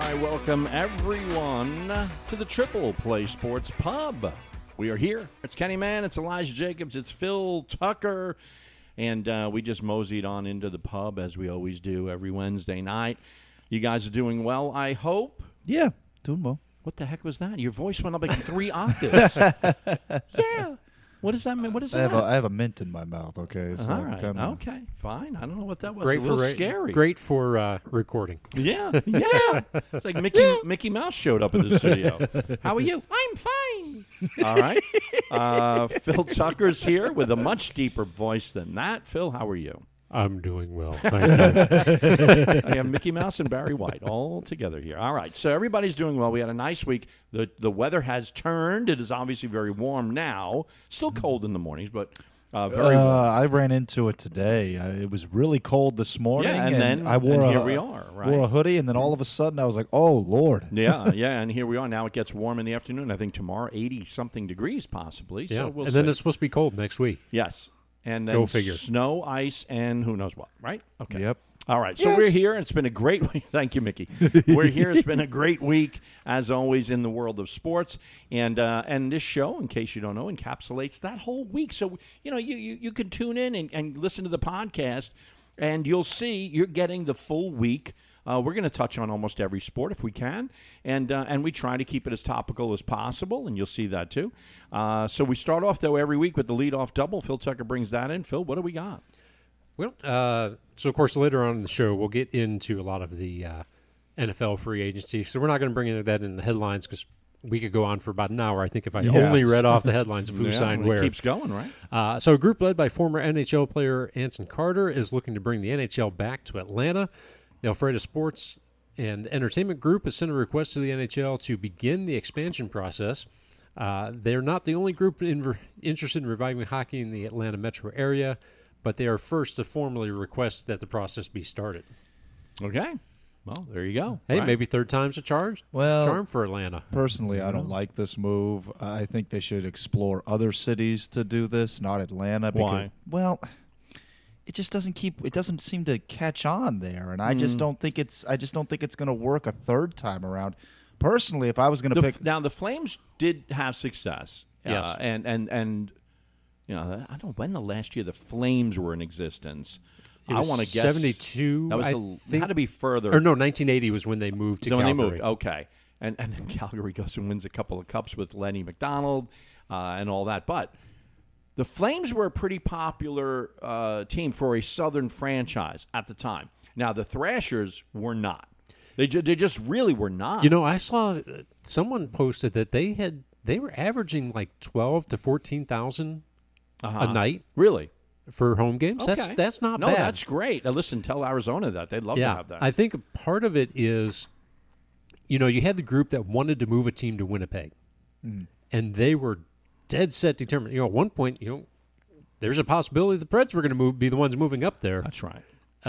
Welcome everyone to the Triple Play Sports Pub. We are here. It's Kenny Mann, it's Elijah Jacobs, it's Phil Tucker, and we just moseyed on into the pub as we always do every Wednesday night. You guys are doing well, I hope. Yeah, doing well. What the heck was that? Your voice went up like 3 octaves. Yeah. What does that mean? What is that? I have a mint in my mouth, okay? So all right. Okay, fine. I don't know what that was. Great a little scary. Great for recording. Yeah, yeah. It's like Mickey Mouse showed up in the studio. How are you? I'm fine. All right. Phil Tucker's here with a much deeper voice than that. Phil, how are you? I'm doing well. Thank you. I have Mickey Mouse and Barry White all together here. All right, so everybody's doing well. We had a nice week. The weather has turned. It is obviously very warm now. Still cold in the mornings, but very warm. I ran into it today. It was really cold this morning. Yeah, and then I wore here we are, right? Wore a hoodie, and then all of a sudden I was like, oh, Lord. Yeah, and here we are. Now it gets warm in the afternoon. I think tomorrow 80-something degrees possibly. Yeah, So we'll and see. then it's supposed to be cold next week. Yes. And then Go figure. Snow, ice, and who knows what, right? Okay. Yep. All right, so we're here, and it's been a great week. Thank you, Mickey. We're here. It's been a great week, as always, in the world of sports. And this show, in case you don't know, encapsulates that whole week. So, you can tune in and listen to the podcast, and you'll see you're getting the full week. We're going to touch on almost every sport if we can, and we try to keep it as topical as possible, and you'll see that too. So we start off, though, every week with the leadoff double. Phil Tucker brings that in. Phil, what do we got? Well, so of course later on in the show we'll get into a lot of the NFL free agency. So we're not going to bring into that in the headlines because we could go on for about an hour. I think if I only read off the headlines of who signed where. It keeps going, right? So a group led by former NHL player Anson Carter is looking to bring the NHL back to Atlanta. The Alfreda Sports and Entertainment Group has sent a request to the NHL to begin the expansion process. They're not the only group interested in reviving hockey in the Atlanta metro area, but they are first to formally request that the process be started. Okay. Well, there you go. Hey, right. maybe third time's a charm for Atlanta. Personally, I don't like this move. I think they should explore other cities to do this, not Atlanta. Because, Why? Well, it just doesn't seem to catch on there, and I just don't think it's going to work a third time around. Personally, if I was going to pick now, the Flames did have success. Yes. And I don't know when the last year the Flames were in existence. It I was want to guess 72. That was had to be further. Or no, 1980 was when they moved to when Calgary. they moved. Okay, and then Calgary goes and wins a couple of cups with Lenny McDonald and all that, but. The Flames were a pretty popular team for a Southern franchise at the time. Now, the Thrashers were not. They just really were not. I saw someone posted that they were averaging like 12 to 14,000 a night. Really? For home games. Okay. That's not no, bad. No, that's great. Now, listen, tell Arizona that. They'd love to have that. I think part of it is, you had the group that wanted to move a team to Winnipeg, and they were dead set determined. At one point, there's a possibility the Preds were going to be the ones moving up there. That's right.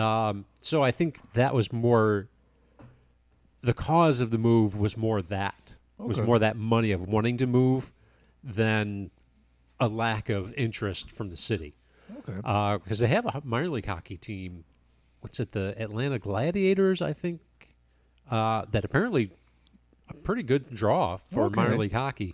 So I think that was more the cause of the move was more that was more that money of wanting to move than a lack of interest from the city. Okay. Because they have a minor league hockey team. What's it? The Atlanta Gladiators, I think. That apparently a pretty good draw for minor league hockey.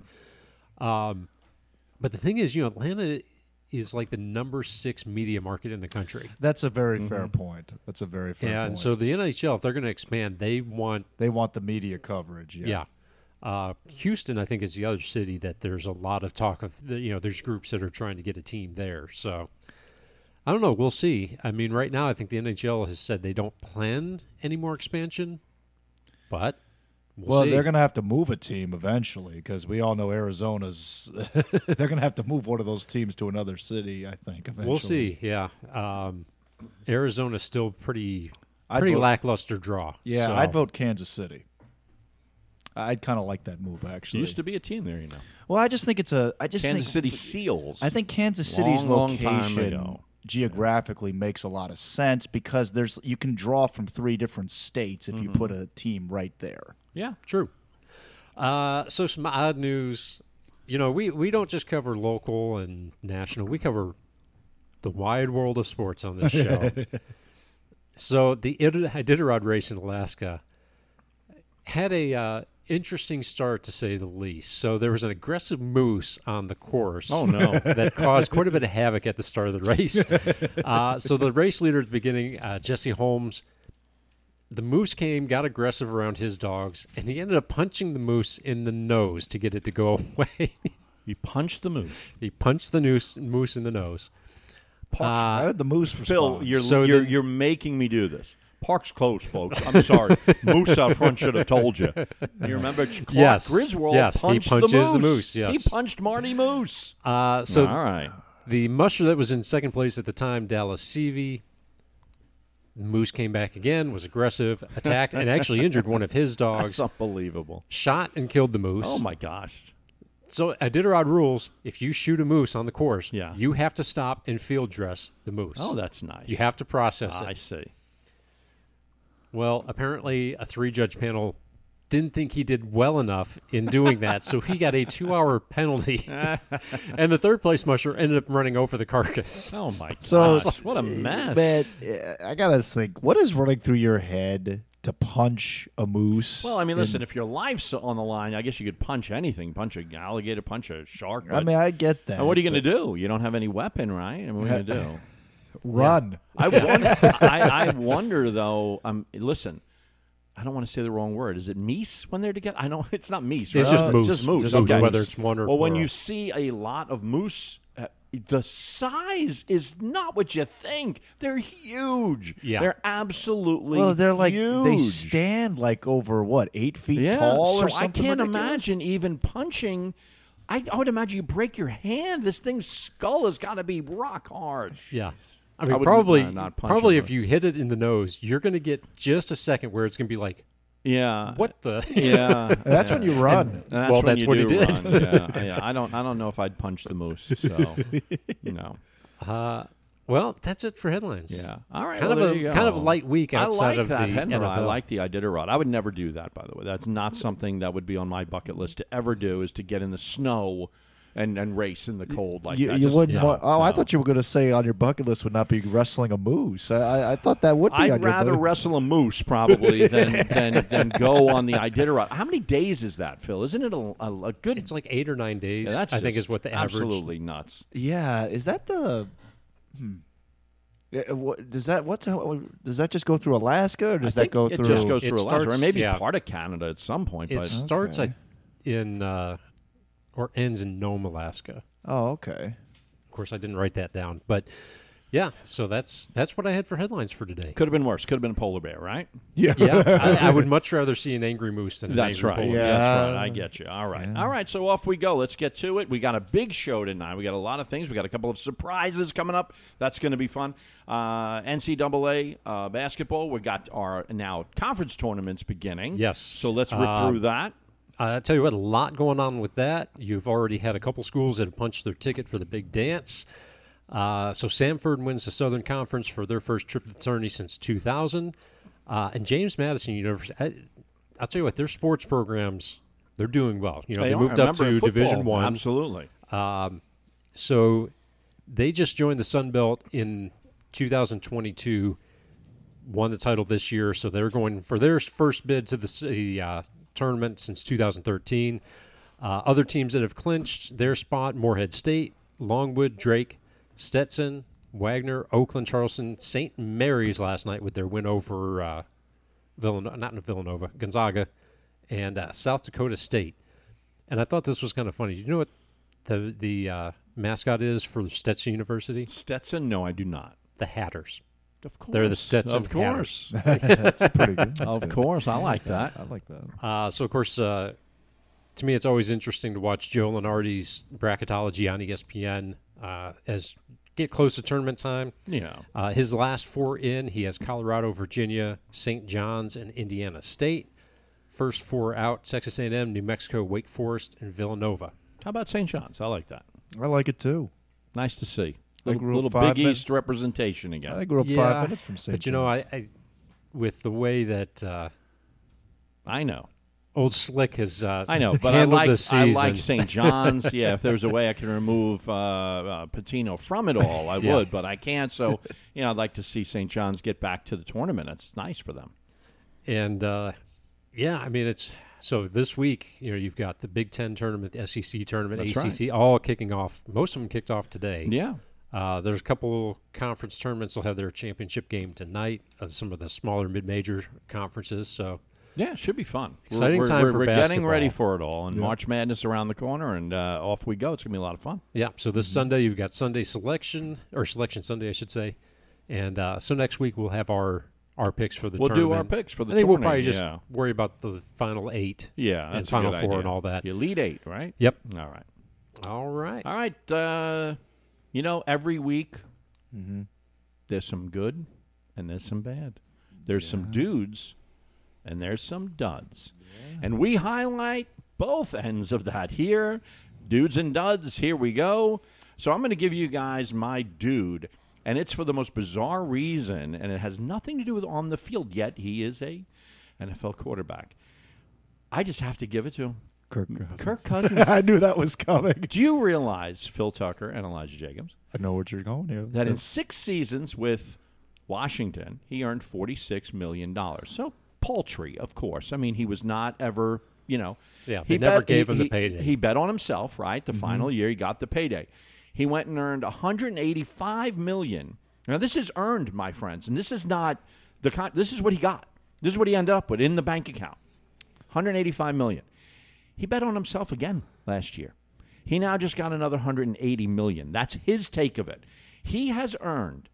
But the thing is, Atlanta is like the number 6 media market in the country. That's a very fair point. That's a very fair point. And so the NHL, if they're going to expand, they want the media coverage. Yeah. Houston, I think, is the other city that there's a lot of talk of. There's groups that are trying to get a team there. So I don't know. We'll see. I mean, right now, I think the NHL has said they don't plan any more expansion, but. We'll see. They're going to have to move a team eventually because we all know Arizona's – they're going to have to move one of those teams to another city, I think, eventually. We'll see, yeah. Arizona's still pretty lackluster draw. Yeah, so. I'd vote Kansas City. I'd kind of like that move, actually. Used to be a team there, Well, I just think it's a – Kansas City Seals. I think Kansas City's long time location ago. Geographically makes a lot of sense because you can draw from 3 different states if you put a team right there. Yeah, true. So some odd news. We don't just cover local and national. We cover the wide world of sports on this show. So the Iditarod race in Alaska had a interesting start, to say the least. So there was an aggressive moose on the course. Oh, no. That caused quite a bit of havoc at the start of the race. So the race leader at the beginning, Jesse Holmes, the moose came, got aggressive around his dogs, and he ended up punching the moose in the nose to get it to go away. You punched the moose. He punched the moose in the nose. How did the moose Phil, respond? you're making me do this. Park's closed, folks. I'm sorry. Moose out front should have told you. You remember Clark Yes. Griswold Yes, he punched punches the moose. the moose, yes. He punched Marty Moose. So All right. the musher that was in second place at the time, Dallas Seavey, the moose came back again, was aggressive, attacked, and actually injured one of his dogs. That's unbelievable. Shot and killed the moose. Oh, my gosh. So Iditarod rules, if you shoot a moose on the course, Yeah. you have to stop and field dress the moose. Oh, that's nice. You have to process I it. see. Well, apparently a 3-judge panel didn't think he did well enough in doing that, so he got a 2-hour penalty. And the third place musher ended up running over the carcass. Oh, my So, gosh. What a mess. Man, I gotta think. What is running through your head to punch a moose? Well, I mean, listen, if your life's on the line, I guess you could punch anything. Punch an alligator, punch a shark. I mean, I get that. and what are you going to do? You don't have any weapon, right? I mean, what are you going to do? Run. I wonder, though. Listen, I don't want to say the wrong word. Is it meese when they're together? I know it's not meese. Right? It's just moose. Just moose. Just okay. whether it's one or well, when plural. you see a lot of moose, the size is not what you think. They're huge. Yeah. They're absolutely. Well, they're like huge. they stand like over what 8 feet tall so or something. I can't ridiculous? imagine even punching. I would imagine you break your hand. This thing's skull has got to be rock hard. Yeah. I mean, I would probably, not punch probably him, if you hit it in the nose, you're going to get just a second where it's going to be like, Yeah. what the? Yeah. That's yeah. when you run. And that's Well, when that's you what he do did. run. Yeah. I don't know if I'd punch the moose. So, Well, that's it for headlines. Yeah. All right. Kind well, of there you go. kind of a light week outside I like of that, the Henry. I NFL. like the Iditarod. I would never do that, by the way. That's not something that would be on my bucket list to ever do. Is to get in the snow and race in the cold like You, that. you Just- wouldn't. no, I no. thought you were going to say on your bucket list would not be wrestling a moose. I thought that would be. I'd on your rather bucket. wrestle a moose probably than go on the Iditarod. How many days is that, Phil? Isn't it a good? It's like 8 or 9 days. Yeah, that's I think just is what the average. absolutely nuts. Yeah, is that the? Does that just go through Alaska, or does I that think go it through? just goes It through Alaska, or starts- maybe yeah. part of Canada at some point. It But starts Okay. in or ends in Nome, Alaska. Oh, okay. Of course, I didn't write that down, but yeah. So that's what I had for headlines for today. could have been worse. Could have been a polar bear, right? Yeah. Yeah, I would much rather see an angry moose than an That's angry right. polar Yeah. bear. That's right. I get you. All right. Yeah. All right. So off we go. Let's get to it. We got a big show tonight. We got a lot of things. We got a couple of surprises coming up. That's going to be fun. NCAA basketball. We got our now conference tournaments beginning. Yes. So let's rip through that. I tell you what, a lot going on with that. You've already had a couple schools that have punched their ticket for the big dance. So Samford wins the Southern Conference for their first trip to the tourney since 2000. And James Madison University, I'll tell you what, their sports programs, they're doing well. You know, they are. moved up Remember, to in football, Division One. Absolutely. So they just joined the Sun Belt in 2022, won the title this year. So they're going for their first bid to the tournament since 2013. Other teams that have clinched their spot: Morehead State, Longwood, Drake, Stetson, Wagner, Oakland, Charleston, St. Mary's last night with their win over Gonzaga, and South Dakota State. And I thought this was kind of funny. You know what the mascot is for Stetson University? Stetson? No, I do not. The Hatters. Of course. They're the Stetson Of course. That's pretty good. That's Of good. course. I like that. I like that. So, of course, to me, it's always interesting to watch Joe Lenardi's bracketology on ESPN as get close to tournament time. Yeah. His last 4 in, he has Colorado, Virginia, St. John's, and Indiana State. First 4 out, Texas A&M, New Mexico, Wake Forest, and Villanova. How about St. John's? I like that. I like it too. Nice to see. I Little, grew up little 5 Big minutes- East representation again. I grew up 5 minutes from St. But, you know, John's. I with the way that I know. Old Slick has I know, but handled this I season. like St. John's. Yeah, if there was a way I could remove Patino from it all, I Yeah. would, but I can't. So, I'd like to see St. John's get back to the tournament. It's nice for them. And, Yeah, I mean, it's so this week, you've got the Big Ten tournament, the SEC tournament, That's ACC, all kicking off. Most of them kicked off today. Yeah. There's a couple conference tournaments will have their championship game tonight of some of the smaller mid-major conferences. So Yeah, it should be fun. Exciting time for We're getting basketball. ready for it all, and March Madness around the corner, and off we go. It's going to be a lot of fun. yeah, so this Sunday you've got Sunday selection, or Selection Sunday, I should say. And so next week we'll have our picks for the We'll tournament. do our picks for the I think tournament. we'll probably just yeah. worry about the final 8 Yeah, and that's a Final good 4 idea. and all that. The Elite 8, right? Yep. All right. All right. All right. Every week there's some good and there's some bad. There's some dudes and there's some duds. And we highlight both ends of that here. Dudes and duds, here we go. So I'm going to give you guys my dude, and it's for the most bizarre reason, and it has nothing to do with on the field, yet he is a NFL quarterback. I just have to give it to him. Kirk Cousins. Kirk Cousins. I knew that was coming. Do you realize, Phil Tucker and Elijah Jacobs, I know what you're going here. that in 6 seasons with Washington, he earned $46 million. So paltry, of course. I mean, he was not ever, Yeah, he they never bet- gave he- him the he- payday. He bet on himself, right? The final year, he got the payday. He went and earned $185 million. Now, this is earned, my friends, and this is not this is what he got. This is what he ended up with in the bank account. $185 million. He bet on himself again last year. He now just got another $180 million. That's his take of it. He has earned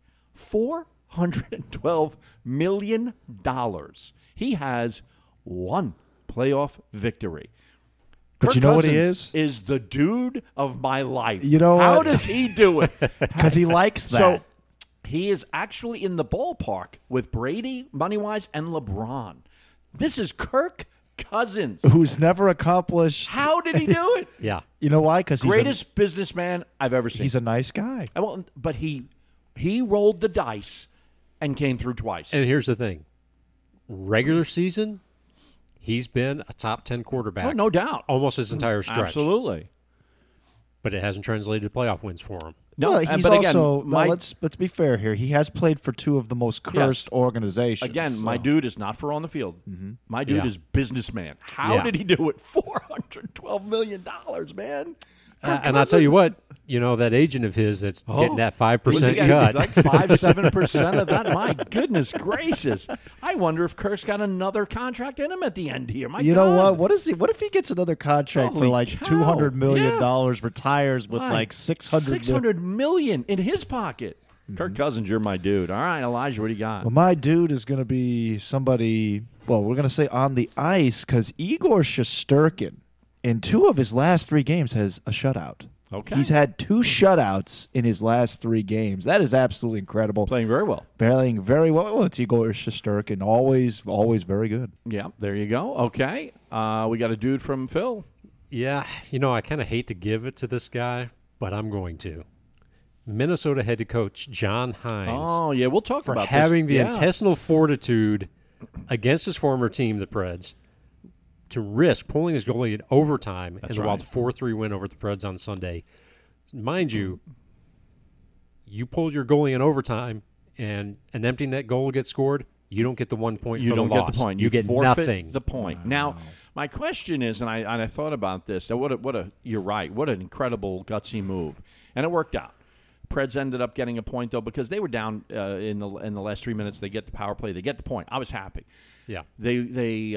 $412 million. He has one playoff victory. But Kirk you know what he Cousins is the dude of my life. You know How what? does he do it? Because he likes that. So he is actually in the ballpark with Brady, money-wise, and LeBron. This is Kirk Cousins. Who's never accomplished. How did he do it? yeah. You know why? Because Greatest businessman I've ever seen. he's a nice guy. But he rolled the dice and came through twice. And here's the thing. Regular season, he's been a top 10 quarterback. Oh, no doubt. Almost his entire stretch. Absolutely. But it hasn't translated to playoff wins for him. No, Well, he's but again, also. my, let's be fair here. He has played for 2 of the most cursed organizations. again, my so- dude is not for on the field. My dude Yeah. is businessman. How Yeah. did he do it? $412 million, man. Kirk And I'll tell you Cousins. what, that agent of his that's getting that 5% Was he cut. like 5-7% of that? My goodness gracious! I wonder if Kirk's got another contract in him at the end here. My You God. know what? What is he? What if he gets another contract for Holy like cow. $200 million, Yeah. retires with My, like $600 $600 million in his pocket? Kirk Cousins, you're my dude. All right, Elijah, what do you got? Well, my dude is going to be somebody. Well, we're going to say on the ice because Igor Shesterkin, in 2 of his last 3 games, has a shutout. Okay. He's had 2 shutouts in his last 3 games. That is absolutely incredible. Playing very well. Playing very well. Well, it's Igor Shesterkin. Always very good. Yeah, there you go. Okay, we got a dude from Phil. Yeah, I kind of hate to give it to this guy, but I'm going to. Minnesota head coach John Hines Oh, yeah, we'll talk for about having this. the Yeah. intestinal fortitude against his former team, the Preds, to risk pulling his goalie in overtime That's in the Wild's right. 4-3 win over the Preds on Sunday. Mind you, you pull your goalie in overtime and an empty net goal gets scored, you don't get the 1 point You for don't the get loss. the point. You get forfeit nothing. the point. Now, my question is, and I thought about this. You're right. What an incredible gutsy move, and it worked out. Preds ended up getting a point though because they were down in the last 3 minutes. They get the power play. They get the point. I was happy. Yeah. They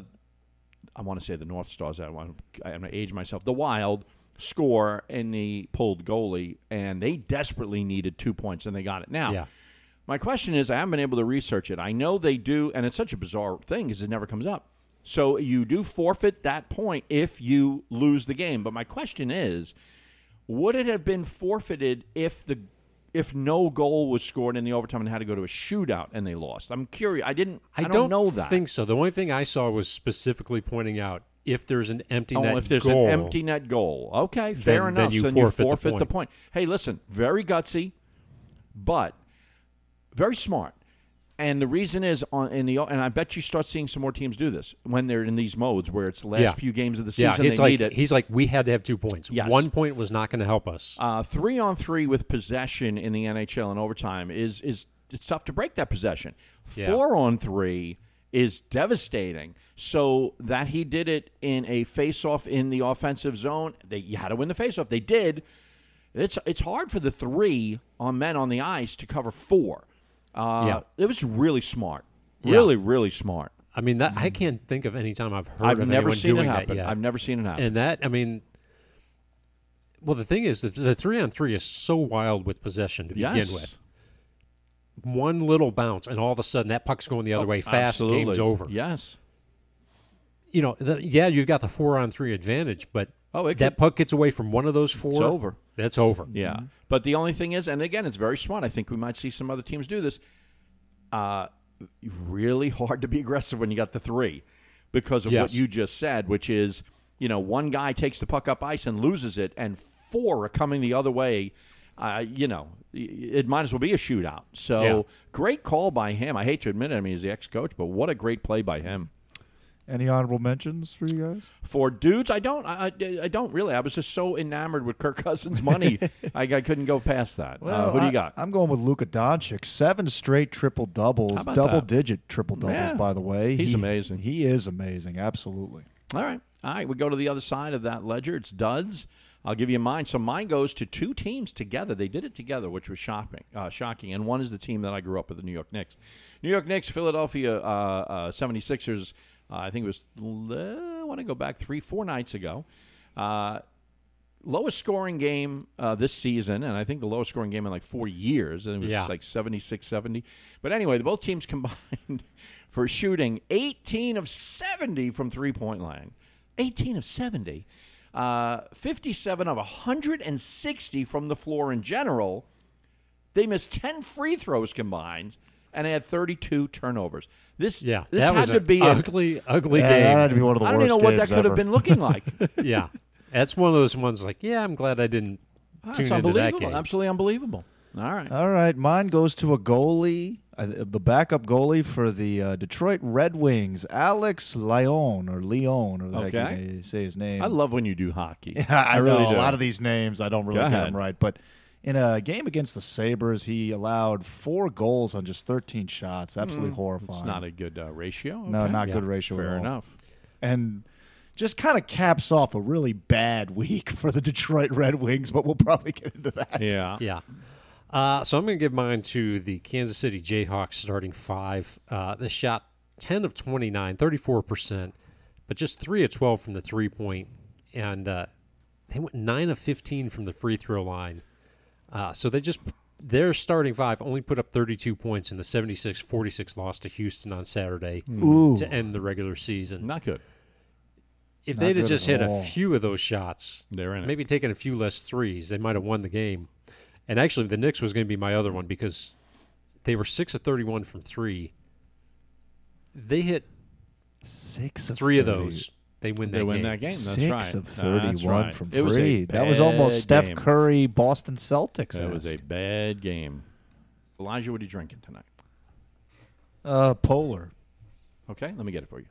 I want to say the North Stars. I'm going to age myself. The Wild score in the pulled goalie, and they desperately needed 2 points, and they got it. Now, Yeah. my question is, I haven't been able to research it. I know they do, and it's such a bizarre thing because it never comes up. So you do forfeit that point if you lose the game. But my question is, would it have been forfeited if no goal was scored in the overtime and had to go to a shootout and they lost? I'm curious. I don't know that. think so. The only thing I saw was specifically pointing out if there's an empty net if there's goal. an empty net goal. Okay, fair then enough. you So then forfeit the you forfeit the point. point. Hey, listen, very gutsy, but very smart. And the reason is, and I bet you start seeing some more teams do this when they're in these modes where it's the last few games of the season it's they like need it. he's like, we had to have 2 points. Yes. 1 point was not going to help us. 3-on-3 with possession in the NHL in overtime is it's tough to break that possession. Yeah. 4-on-3 is devastating. So that he did it in a face-off in the offensive zone, you had to win the face-off. They did. It's hard for the 3 on men on the ice to cover 4. It was really smart. Really, really smart. I mean, I can't think of any time I've heard I've of never anyone seen it doing happen. that yet. I've never seen it happen. And that, I mean, well, the thing is that the 3-on-3 is so wild with possession to begin with. One little bounce, and all of a sudden that puck's going the other way fast. Absolutely. Game's over. Yes. You know, you've got the 4-on-3 advantage, but that puck gets away from one of those 4. It's over. That's over. Yeah. But the only thing is, and again, it's very smart. I think we might see some other teams do this. Really hard to be aggressive when you got the 3 because of what you just said, which is, one guy takes the puck up ice and loses it, and 4 are coming the other way. It might as well be a shootout. So great call by him. I hate to admit it. I mean, he's the ex-coach, but what a great play by him. Any honorable mentions for you guys? For dudes, I don't really. I was just so enamored with Kirk Cousins' money, I couldn't go past that. Well, what do you got? I'm going with Luka Doncic. 7 straight triple-doubles, double-digit triple-doubles, by the way. He's amazing. He is amazing, absolutely. All right. We go to the other side of that ledger. It's duds. I'll give you mine. So mine goes to 2 teams together. They did it together, which was shocking. And one is the team that I grew up with, the New York Knicks. New York Knicks, Philadelphia 76ers. I think it was, I want to go back 3-4 nights ago. Lowest scoring game this season, and I think the lowest scoring game in like 4 years. And it was like 76-70. But anyway, both teams combined for shooting 18 of 70 from three-point line. 18 of 70. 57 of 160 from the floor in general. They missed 10 free throws combined, and they had 32 turnovers. This had to be an ugly game. That had to be one of the worst I don't even know what that games could have ever. been looking like. Yeah. That's one of those ones like, I'm glad I didn't tune into that game. Absolutely unbelievable. All right. Mine goes to a goalie, the backup goalie for the Detroit Red Wings, Alex Lyon, or the heck you say his name. I love when you do hockey. I really know do. a lot of these names. I don't really get them right. But in a game against the Sabres, he allowed 4 goals on just 13 shots. Absolutely horrifying. It's not a good ratio. Okay. No, not good ratio at all. Fair enough. And just kind of caps off a really bad week for the Detroit Red Wings, but we'll probably get into that. Yeah. Yeah. So I'm going to give mine to the Kansas City Jayhawks starting 5. They shot 10 of 29, 34%, but just 3 of 12 from the three-point, and they went 9 of 15 from the free throw line. So their starting 5 only put up 32 points in the 76-46 loss to Houston on Saturday to end the regular season. Not good. If Not they'd have good just at hit all. a few of those shots, They're in it. maybe taken a few less threes, they might have won the game. And actually, the Knicks was going to be my other one because they were 6 of 31 from 3. They hit 6 of 3 of 30. those. They win that They game. win that game. That's 6 right. of That's 31 right. from It was a 3. That was almost bad Steph game. Curry, Boston Celtics. That was a bad game. Elijah, what are you drinking tonight? Polar. Okay, let me get it for you.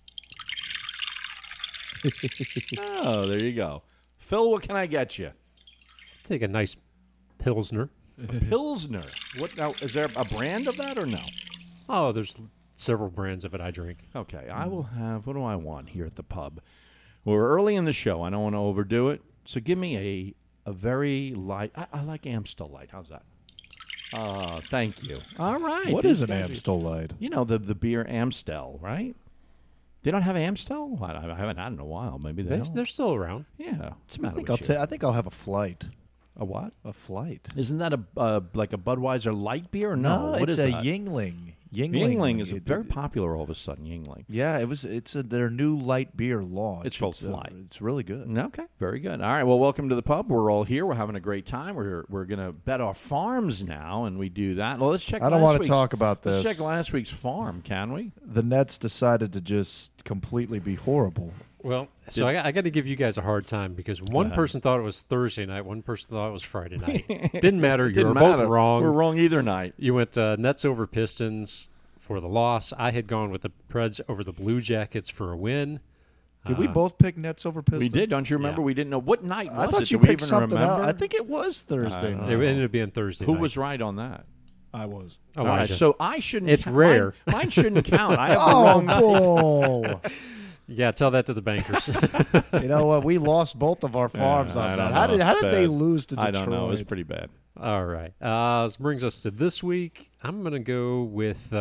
Oh, there you go. Phil, what can I get you? Take a nice Pilsner. A Pilsner. What now? Is there a brand of that or no? Oh, there's several brands of it I drink. Okay, I will have. What do I want here at the pub? We're early in the show. I don't want to overdo it. So give me a very light. I like Amstel Light. How's that? Thank you. All right. What these is an guys are- Amstel Light? You know the beer Amstel, right? They don't have Amstel? I haven't had it in a while. Maybe they don't. They're still around. Yeah. What's the I matter think with you? I think I'll have a flight. A what? A flight. Isn't that like a Budweiser light beer? Or no, what it's is a that? Yingling. Yingling is very popular all of a sudden. Yingling. Yeah, it's their new light beer launch. It's called Flight. It's really good. Okay, very good. All right, well, welcome to the pub. We're all here. We're having a great time. We're going to bet our farms now, and we do that. Well, let's check. I don't last want to week's- talk about this. Let's check last week's farm, can we? The Nets decided to just completely be horrible. Well, so I got to give you guys a hard time because one ahead. person thought it was Thursday night, one person thought it was Friday night. Didn't matter. You Didn't were matter. both wrong. We're wrong either night. You went Nets over Pistons for the loss. I had gone with the Preds over the Blue Jackets for a win. Did we both pick Nets over Pistons? We did. Don't you remember? Yeah. We didn't know what night was I thought it. you Do we picked even something remember? else. I think it was Thursday don't night. know. It ended up being Thursday Who night. was right on that? I was. All right, Elijah. so I shouldn't. It's rare. Mine shouldn't count. I have the Oh, wrong. bull. Yeah, tell that to the bankers. You know what? We lost both of our farms I on don't that. know. How It's did they bad. lose to Detroit? I don't know. It was pretty bad. All right. This brings us to this week. I'm going to go with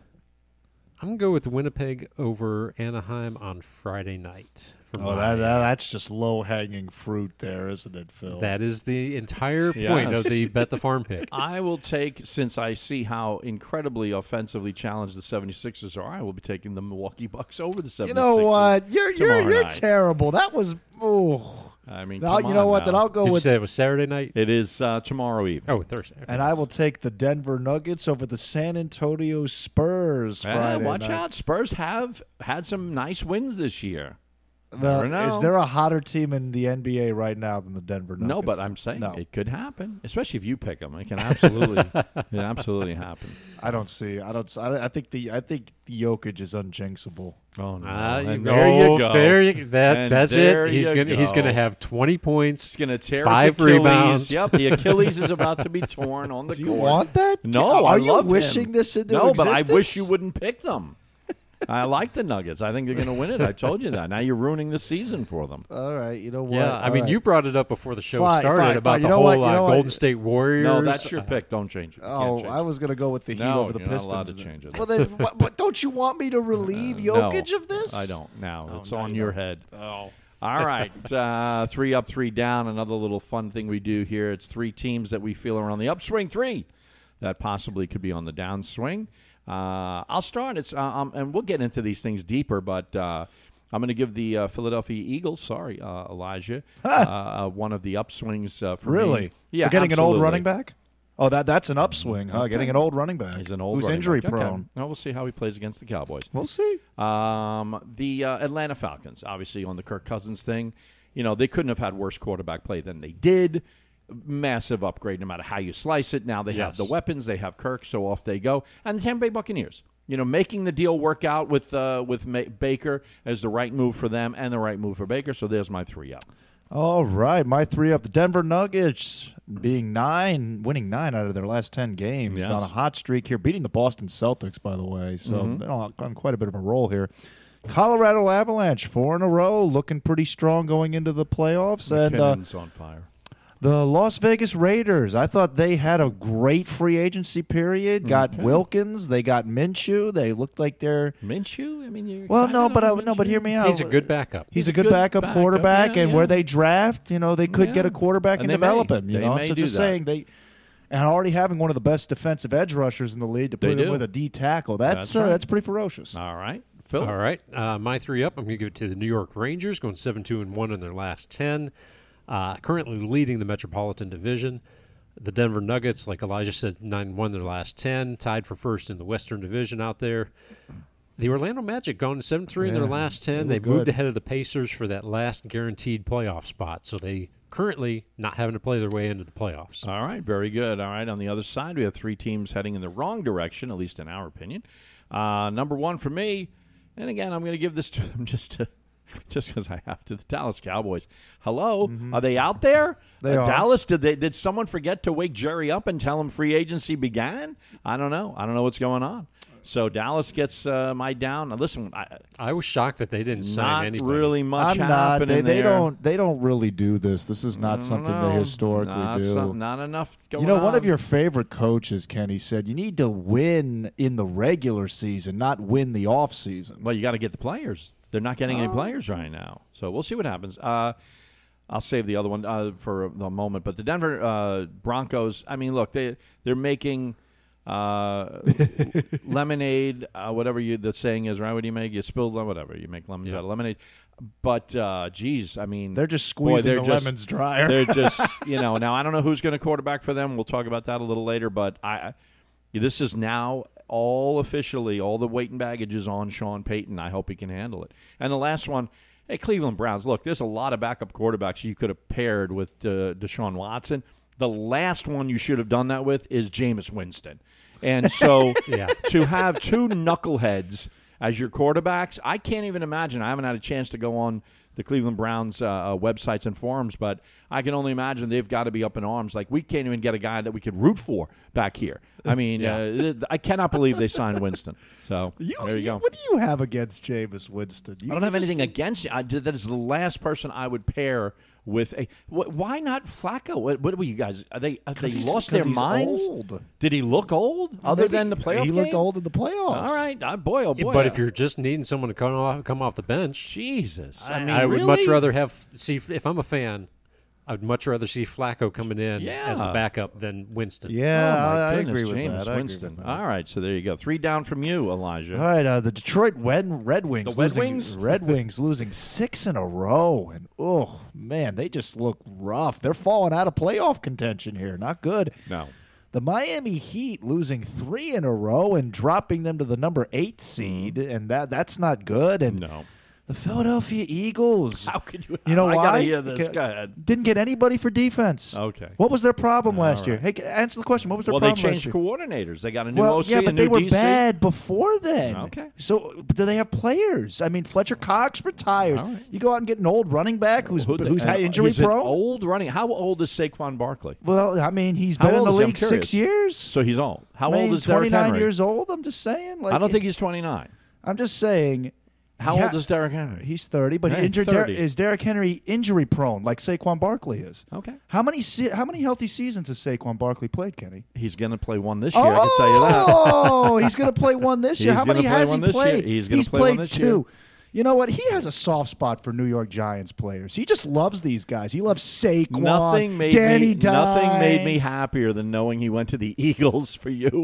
Winnipeg over Anaheim on Friday night. for Oh, my- that's just low-hanging fruit there, isn't it, Phil? that is the entire point Yes. of the Bet the Farm pick. I will take, since I see how incredibly offensively challenged the 76ers are, I will be taking the Milwaukee Bucks over the 76ers. You know what? You're tomorrow night. terrible. That was I mean, Now, come you know on what? now. Then I'll go Did you with say it was Saturday night? It is tomorrow evening. Oh, Thursday. Okay. and I will take the Denver Nuggets over the San Antonio Spurs Friday watch night. out. Spurs have had some nice wins this year. The- Never know. is there a hotter team in the NBA right now than the Denver Nuggets? No, but I'm saying no. it could happen, especially if you pick them. It can absolutely, happen. I don't see. I think the Jokic is unjinxable. Oh no! And there you go. And That's there it. He's you gonna he's go. gonna have 20 points. He's going to tear 5 his Achilles. rebounds. Yep, the Achilles is about to be torn on the Do court. you want that? No, Are I you love wishing him. this into No, existence? but I wish you wouldn't pick them. I like the Nuggets. I think they're going to win it. I told you that. Now you're ruining the season for them. All right, you know what? Yeah, I All mean, right. you brought it up before the show Fine, started fine, about fine. the You know whole what? You know what? Golden State Warriors. No, that's your pick. Don't change it. You can't Oh, change I was going to go with the Heat No, over the you're not Pistons. allowed to change it. Well, then, but don't you want me to relieve Jokic No, of this? I don't. Now it's no, on you your don't. head. Oh. All right, 3 up, 3 down. Another little fun thing we do here. It's 3 teams that we feel are on the upswing, 3 that possibly could be on the downswing. I'll start. It's and we'll get into these things deeper, but I'm going to give the Philadelphia Eagles. Sorry, Elijah, one of the upswings for me. Really? Yeah, For getting an old absolutely. running back? Oh, that's an upswing, huh? Okay. Getting an old running back. He's an old who's running injury back. Okay. prone. Well, we'll see how he plays against the Cowboys. We'll see. The Atlanta Falcons, obviously on the Kirk Cousins thing, they couldn't have had worse quarterback play than they did. Massive upgrade no matter how you slice it. Now they have Yes. the weapons. They have Kirk, so off they go. And the Tampa Bay Buccaneers, making the deal work out with Baker is the right move for them and the right move for Baker. So there's my 3 up. All right, my 3 up. The Denver Nuggets winning 9 out of their last 10 games. Yes. On a hot streak here, beating the Boston Celtics, by the way. So on quite a bit of a roll here. Colorado Avalanche 4 in a row, looking pretty strong going into the playoffs. And McKinnon's on fire. the Las Vegas Raiders, I thought they had a great free agency period. Got Wilkins, they got Minshew. They looked like they're Minshew? I mean, you're well, excited but on hear Minshew? me out. He's a good backup. He's a good backup quarterback, yeah, and yeah. where they draft, they could get Yeah. a quarterback and And they develop may. him. They may so do just that. saying and already having one of the best defensive edge rushers in the league to put They him do. with a D tackle. That's right. that's pretty ferocious. All right. Phil? All right, my 3 up. I'm going to give it to the New York Rangers, going 7-2-1 in their last 10. Currently leading the Metropolitan Division. The Denver Nuggets, like Elijah said, 9-1 their last 10, tied for first in the Western Division out there. The Orlando Magic gone 7-3 in their Yeah, last 10. they They look moved good. ahead of the Pacers for that last guaranteed playoff spot. So they currently not having to play their way into the playoffs. All right, very good. All right, on the other side, we have 3 teams heading in the wrong direction, at least in our opinion. Number 1 for me, and again, I'm going to give this to them just because I have to. The Dallas Cowboys. Hello, are they out there? They are. Dallas. Did someone forget to wake Jerry up and tell him free agency began? I don't know. I don't know what's going on. So Dallas gets my down. Now, listen, I was shocked that they didn't sign not anybody. really much I'm not. happening They there. don't really do this. This is not something they historically do. Not enough going on. One of your favorite coaches, Kenny, said you need to win in the regular season, not win the off season. Well, you got to get the players. They're not getting any players right now. So we'll see what happens. I'll save the other one for the moment. But the Denver Broncos, I mean, look, they're making lemonade, whatever the saying is, right? What do you make? You spill whatever. You make lemons out of lemonade. But, geez, I mean. They're just squeezing the lemons drier. They're just, now I don't know who's going to quarterback for them. We'll talk about that a little later. But this is now all officially, all the weight and baggage is on Sean Payton. I hope he can handle it. And the last one, hey, Cleveland Browns. Look, there's a lot of backup quarterbacks you could have paired with Deshaun Watson. The last one you should have done that with is Jameis Winston. And so to have 2 knuckleheads as your quarterbacks, I can't even imagine. I haven't had a chance to go on the Cleveland Browns websites and forums, but I can only imagine they've got to be up in arms. Like, we can't even get a guy that we could root for back here. I mean, I cannot believe they signed Winston. So there you go. What do you have against Jameis Winston? I don't have anything against you. That is the last person I would pair with a. Why not Flacco? What were you guys? Are they lost their minds? Old. Did he look old? Other than the playoff he game? looked old in the playoffs. All right, boy, oh boy. But if you're just needing someone to come off the bench, Jesus, I mean, I would really? much rather see if I'm a fan. I'd much rather see Flacco coming in Yeah. as the backup than Winston. Yeah, Oh, my I goodness, agree with Jameis that. I agree Winston. with that. All right, so there you go. 3 down from you, Elijah. All right, the Detroit Red Wings. The Red losing, Wings? Red Wings losing 6 in a row, and oh man, they just look rough. They're falling out of playoff contention here. Not good. No. The Miami Heat losing 3 in a row and dropping them to the number 8 seed, and that's not good. And No. the Philadelphia Eagles. How could you? You know I why? gotta hear this. Go ahead. Didn't get anybody for defense. Okay. What was their problem last All year? Hey, answer the question. What was their Well, they problem changed last year? coordinators. They got a new Well, OC, yeah, a but new they were DC. bad before then. Okay. So do they have players? I mean, Fletcher Cox retires. All right. You go out and get an old running back who's Who- had injury he's an prone. old running. How old is Saquon Barkley? Well, I mean, he's How been in old the is he? I'm league curious. 6 years. So he's old. How I mean, old is Derrick 29 Henry? years old. I'm just saying. Like, I don't think he's 29. I'm just saying. How old is Derrick Henry? He's 30, but Hey, 30. Is Derrick Henry injury prone like Saquon Barkley is? Okay. How many healthy seasons has Saquon Barkley played, Kenny? He's going to play one this year. I can tell you that. Oh, he's going to play one this year. He's How many gonna play has one he this year. played? He's gonna play one played this 2. year. You know what? He has a soft spot for New York Giants players. He just loves these guys. He loves Saquon, Nothing made Danny nothing made me Dimes. happier than knowing he went to the Eagles for you.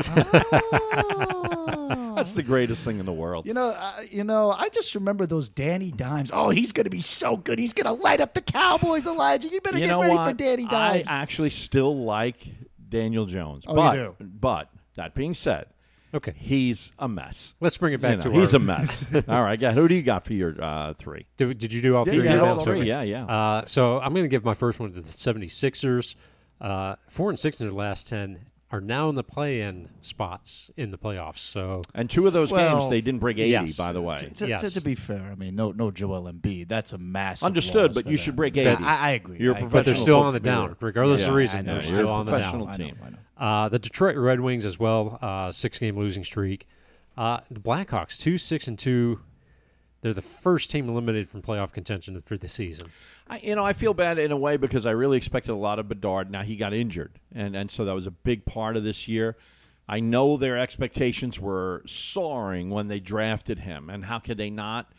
That's the greatest thing in the world. You know, I just remember those Danny Dimes. Oh, he's going to be so good. He's going to light up the Cowboys, Elijah. You better You get know ready what? for Danny Dimes. I actually still like Daniel Jones. Oh, but, you do? But that being said, Okay, he's a mess. let's bring it back to he's our, a mess. All right, who do you got for your 3? Did you do all Yeah, 3? you got all all 3. three. Yeah. So I'm going to give my first one to the 76ers. 4-6 in their last 10 are now in the play-in spots in the playoffs. So And 2 of those Well, games, they didn't break 80, yes. by the way. Yes. To be fair, I mean, no Joel Embiid. That's a massive Understood, loss but for you them. should break 80. I agree. You're a I agree. but they're professional still football on the down, player. regardless of the Yeah, reason. I know. They're You're still a on the professional down. team. I know. The Detroit Red Wings as well, 6-game losing streak. The Blackhawks 2-6-2. They're the first team eliminated from playoff contention for the season. I feel bad in a way because I really expected a lot of Bedard. Now, he got injured, and so that was a big part of this year. I know their expectations were soaring when they drafted him, and how could they not?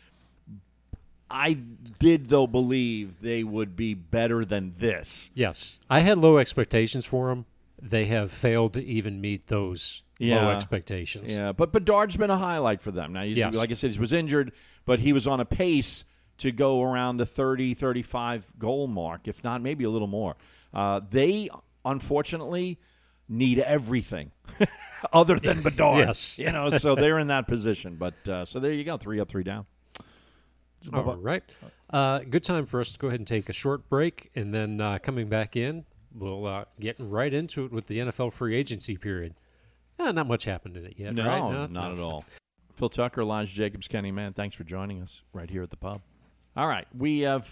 I did, though, believe they would be better than this. Yes, I had low expectations for them. They have failed to even meet those low Yeah. expectations. Yeah, but Bedard's been a highlight for them. Now, Yes. like I said, he was injured, but he was on a pace to go around the 30, 35 goal mark, if not maybe a little more. They, unfortunately, need everything other than Bedard. Yes. So they're in that position. But so there you go, 3 up, 3 down. All right. Good time for us to go ahead and take a short break, and then coming back in, we'll get right into it with the NFL free agency period. Not much happened in it yet, No, right? not at all. Phil Tucker, Elijah Jacobs, Kenny Mann, thanks for joining us right here at the pub. All right, we have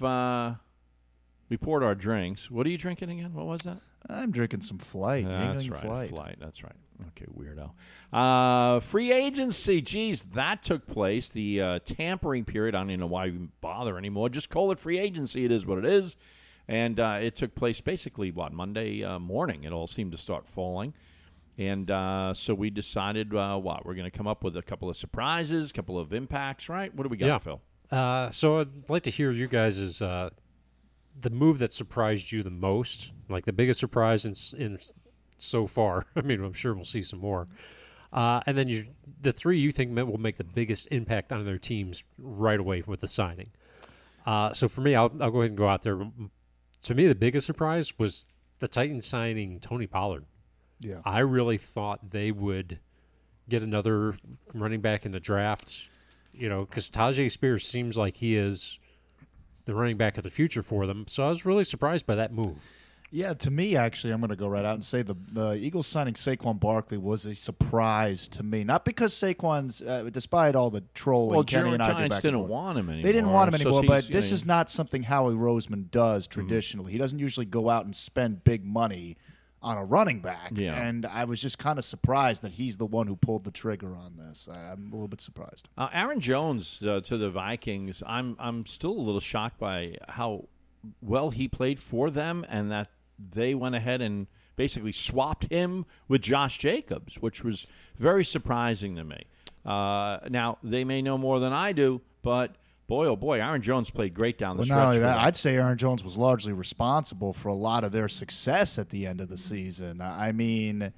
we poured our drinks. What are you drinking again? What was that? I'm drinking some Flight. That's Yingling right, Flight. That's right. Okay, weirdo. Free agency, geez, that took place. The tampering period, I don't even know why I even bother anymore. Just call it free agency. It is what it is. And it took place basically, Monday morning. It all seemed to start falling. And so we decided, we're going to come up with a couple of surprises, a couple of impacts, right? What do we got, Yeah. Phil? So I'd like to hear you guys' the move that surprised you the most, like the biggest surprise in so far. I mean, I'm sure we'll see some more. And then the 3 you think will make the biggest impact on their teams right away with the signing. So for me, I'll go ahead and go out there. To me, the biggest surprise was the Titans signing Tony Pollard. Yeah. I really thought they would get another running back in the draft, because Tajay Spears seems like he is the running back of the future for them. So I was really surprised by that move. Yeah, to me, actually, I'm going to go right out and say the Eagles signing Saquon Barkley was a surprise to me. Not because Saquon's, despite all the trolling, Well, Kenny and I go Giants back and didn't forth. want him anymore. They didn't want him so anymore, he's, but you this know, is not something Howie Roseman does traditionally. He doesn't usually go out and spend big money on a running back. Yeah. And I was just kind of surprised that he's the one who pulled the trigger on this. I'm a little bit surprised. Aaron Jones to the Vikings. I'm still a little shocked by how well he played for them, and that they went ahead and basically swapped him with Josh Jacobs, which was very surprising to me. Now, they may know more than I do, but boy, oh boy, Aaron Jones played great down the Well, stretch. not only for that, them. I'd say Aaron Jones was largely responsible for a lot of their success at the end of the season. I mean,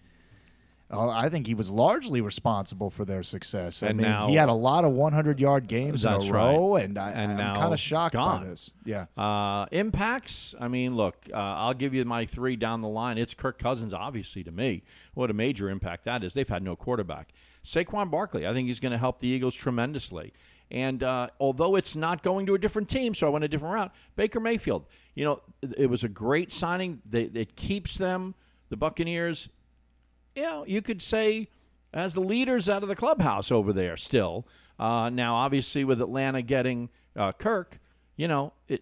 I think he was largely responsible for their success. I And mean, now- he had a lot of 100-yard games in a That's row, right. and And I'm now kind of shocked gone. by this. Yeah. Impacts, I mean, look, I'll give you my three down the line. It's Kirk Cousins, obviously, to me. What a major impact that is. They've had no quarterback. Saquon Barkley, I think he's going to help the Eagles tremendously. And although it's not going to a different team, so I went a different route, Baker Mayfield, you know, it was a great signing. It keeps them, the Buccaneers, you know, you could say as the leaders out of the clubhouse over there still. Now, obviously, with Atlanta getting Kirk, you know, that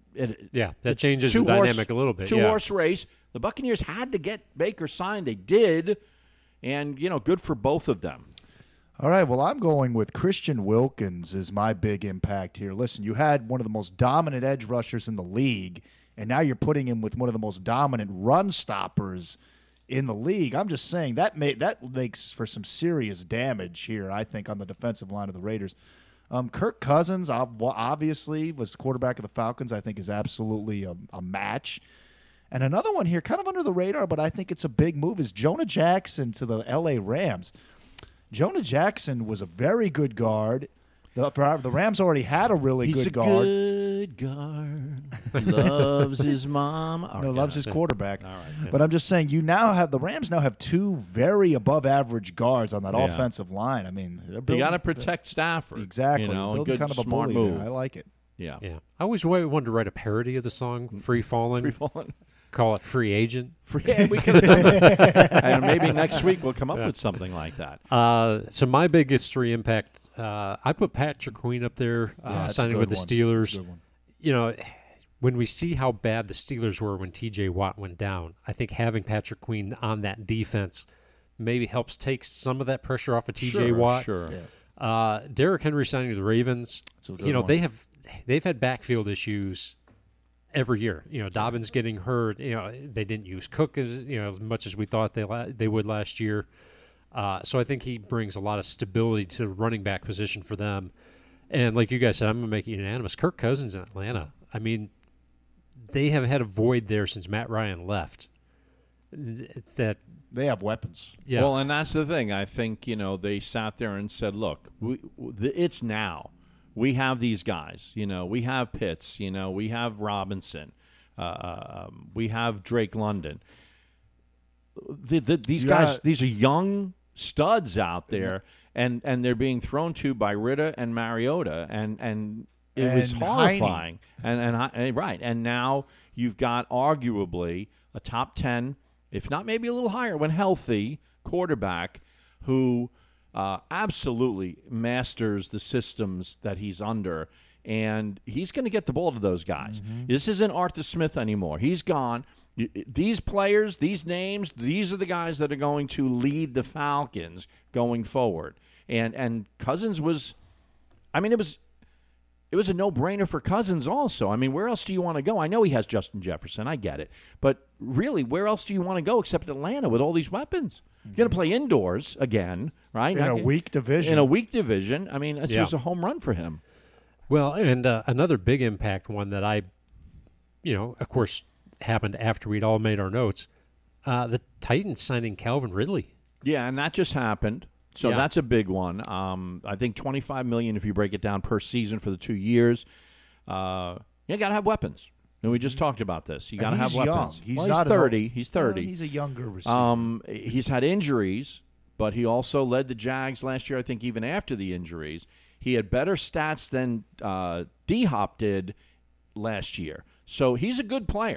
changes the dynamic a little bit. Two-horse race. The Buccaneers had to get Baker signed. They did. And, you know, good for both of them. All right, well, I'm going with Christian Wilkins is my big impact here. Listen, you had one of the most dominant edge rushers in the league, and now you're putting him with one of the most dominant run stoppers in the league. I'm just saying that makes for some serious damage here, I think, on the defensive line of the Raiders. Kirk Cousins, obviously, was the quarterback of the Falcons. I think is absolutely a match. And another one here, kind of under the radar, but I think it's a big move, is Jonah Jackson to the L.A. Rams. Jonah Jackson was a very good guard. The Rams already had a really good guard. He's a good guard. Loves his mom. Loves his quarterback. All right, yeah. But I'm just saying, the Rams now have two very above-average guards on that Yeah. offensive line. I mean, You got to protect Stafford. Exactly. You know, building good, kind of a smart bully move. there. I like it. Yeah. Yeah. I always wanted to write a parody of the song Free Falling. Free falling. Call it Free Agent. Yeah, we could have done that. And maybe next week we'll come up with something like that. So my biggest three impact, I put Patrick Queen up there, That's a signing good with the one. Steelers. That's a good one. You know, when we see how bad the Steelers were when T.J. Watt went down, I think having Patrick Queen on that defense maybe helps take some of that pressure off of T.J. Watt. Sure. Yeah. Derrick Henry signing to the Ravens. That's a good You know, one. they've had backfield issues every year. You know, Dobbins getting hurt. You know, they didn't use Cook as much as we thought they would last year. So I think he brings a lot of stability to the running back position for them. And like you guys said, I'm going to make it unanimous. Kirk Cousins in Atlanta. I mean, they have had a void there since Matt Ryan left. It's that, They have weapons. yeah. Well, and that's the thing. I think, you know, they sat there and said, look, it's now. We have these guys. You know, we have Pitts. You know, we have Robinson. We have Drake London. These guys, these are young studs out there, and they're being thrown to by Ritter and Mariota, and it was And horrifying. And right, and now you've got arguably a top 10, if not maybe a little higher when healthy, quarterback who absolutely masters the systems that he's under, and he's going to get the ball to those guys. Mm-hmm. This isn't Arthur Smith anymore. He's gone. These players, these names, these are the guys that are going to lead the Falcons going forward. And Cousins was, I mean, it was a no-brainer for Cousins also. I mean, where else do you want to go? I know he has Justin Jefferson. I get it. But really, where else do you want to go except Atlanta with all these weapons? You're going to play indoors again, right? In a weak division. In a weak division. I mean, it Yeah. was a home run for him. Well, and another big impact one that I, of course, happened after we'd all made our notes. The Titans signing Calvin Ridley. Yeah, and that just happened. So Yeah. that's a big one. I think $25 million if you break it down per season for the 2 years. You got to have weapons. And we just talked about this. You got to have weapons. Young. He's not 30. He's 30. He's a younger receiver. He's had injuries, but he also led the Jags last year, I think, even after the injuries. He had better stats than D-Hop did last year. So he's a good player.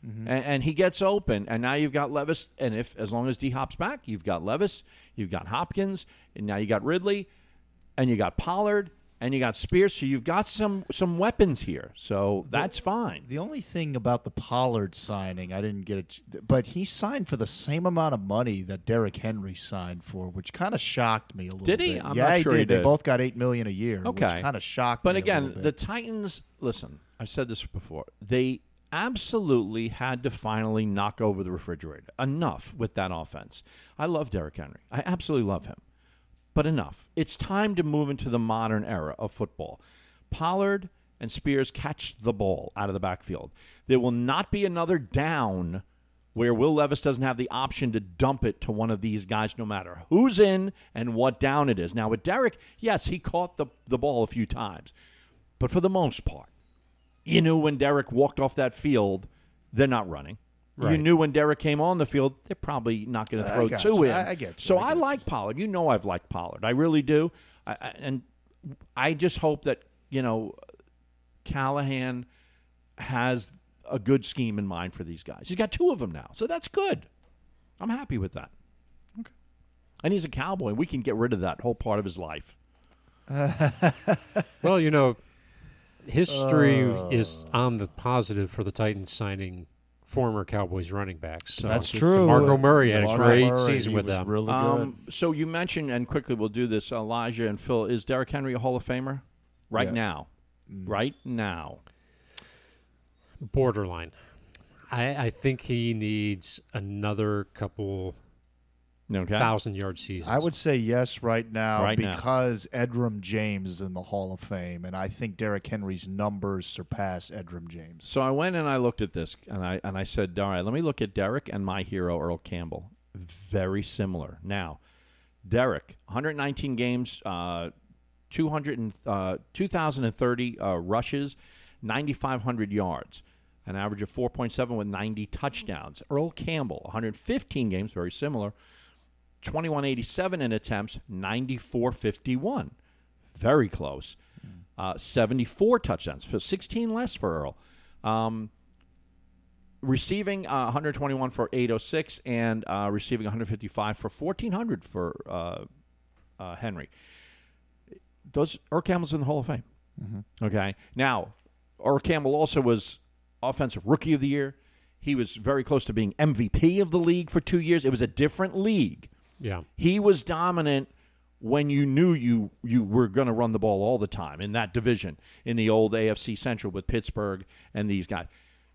and he gets open, and now you've got Levis, and as long as D-Hop's back, you've got Levis, you've got Hopkins, and now you got Ridley, and you got Pollard, and you got Spears, so you've got some weapons here, so that's fine. The only thing about the Pollard signing, I didn't get it, but he signed for the same amount of money that Derrick Henry signed for, which kind of shocked me a little bit. Did he? I'm yeah, not sure he he did. They did. both got $8 million a year, Okay. which kind of shocked But me. again, a little the bit. Titans, listen, I've said this before, they absolutely had to finally knock over the refrigerator. Enough with that offense. I love Derrick Henry. I absolutely love him. But enough. It's time to move into the modern era of football. Pollard and Spears catch the ball out of the backfield. There will not be another down where Will Levis doesn't have the option to dump it to one of these guys no matter who's in and what down it is. Now, with Derrick, yes, he caught the ball a few times. But for the most part, you knew when Derrick walked off that field, they're not running. You Right. knew when Derrick came on the field, they're probably not going to throw got two you. in. I get you. So I I get like Pollard. You know I've liked Pollard. I really do. And I just hope that, Callahan has a good scheme in mind for these guys. He's got two of them now, so that's good. I'm happy with that. Okay. And he's a Cowboy. We can get rid of that whole part of his life. Well, history is on the positive for the Titans signing former Cowboys running backs. So That's true. DeMarco Murray had a DeMarco great Murray, season he with was them. Really good. So you mentioned, and quickly we'll do this, Elijah and Phil, is Derrick Henry a Hall of Famer? Right Yeah. now. Right now. Borderline. I think he needs another couple Okay. 1,000-yard seasons. I would say yes right now Right now. because Edram James is in the Hall of Fame, and I think Derrick Henry's numbers surpass Edram James. So I went and I looked at this, and I said, all right, let me look at Derrick and my hero, Earl Campbell. Very similar. Now, Derrick, 119 games, 2,030 rushes, 9,500 yards, an average of 4.7 with 90 touchdowns. Earl Campbell, 115 games, very similar, 2187 in attempts, 9451. Very close. 74 touchdowns, for 16 less for Earl. Receiving 121 for 806 and receiving 155 for 1,400 for Henry. Earl Campbell's in the Hall of Fame. Okay. Now, Earl Campbell also was Offensive Rookie of the Year. He was very close to being MVP of the league for 2 years. It was a different league. Yeah. He was dominant when you knew you were going to run the ball all the time in that division, in the old AFC Central with Pittsburgh and these guys.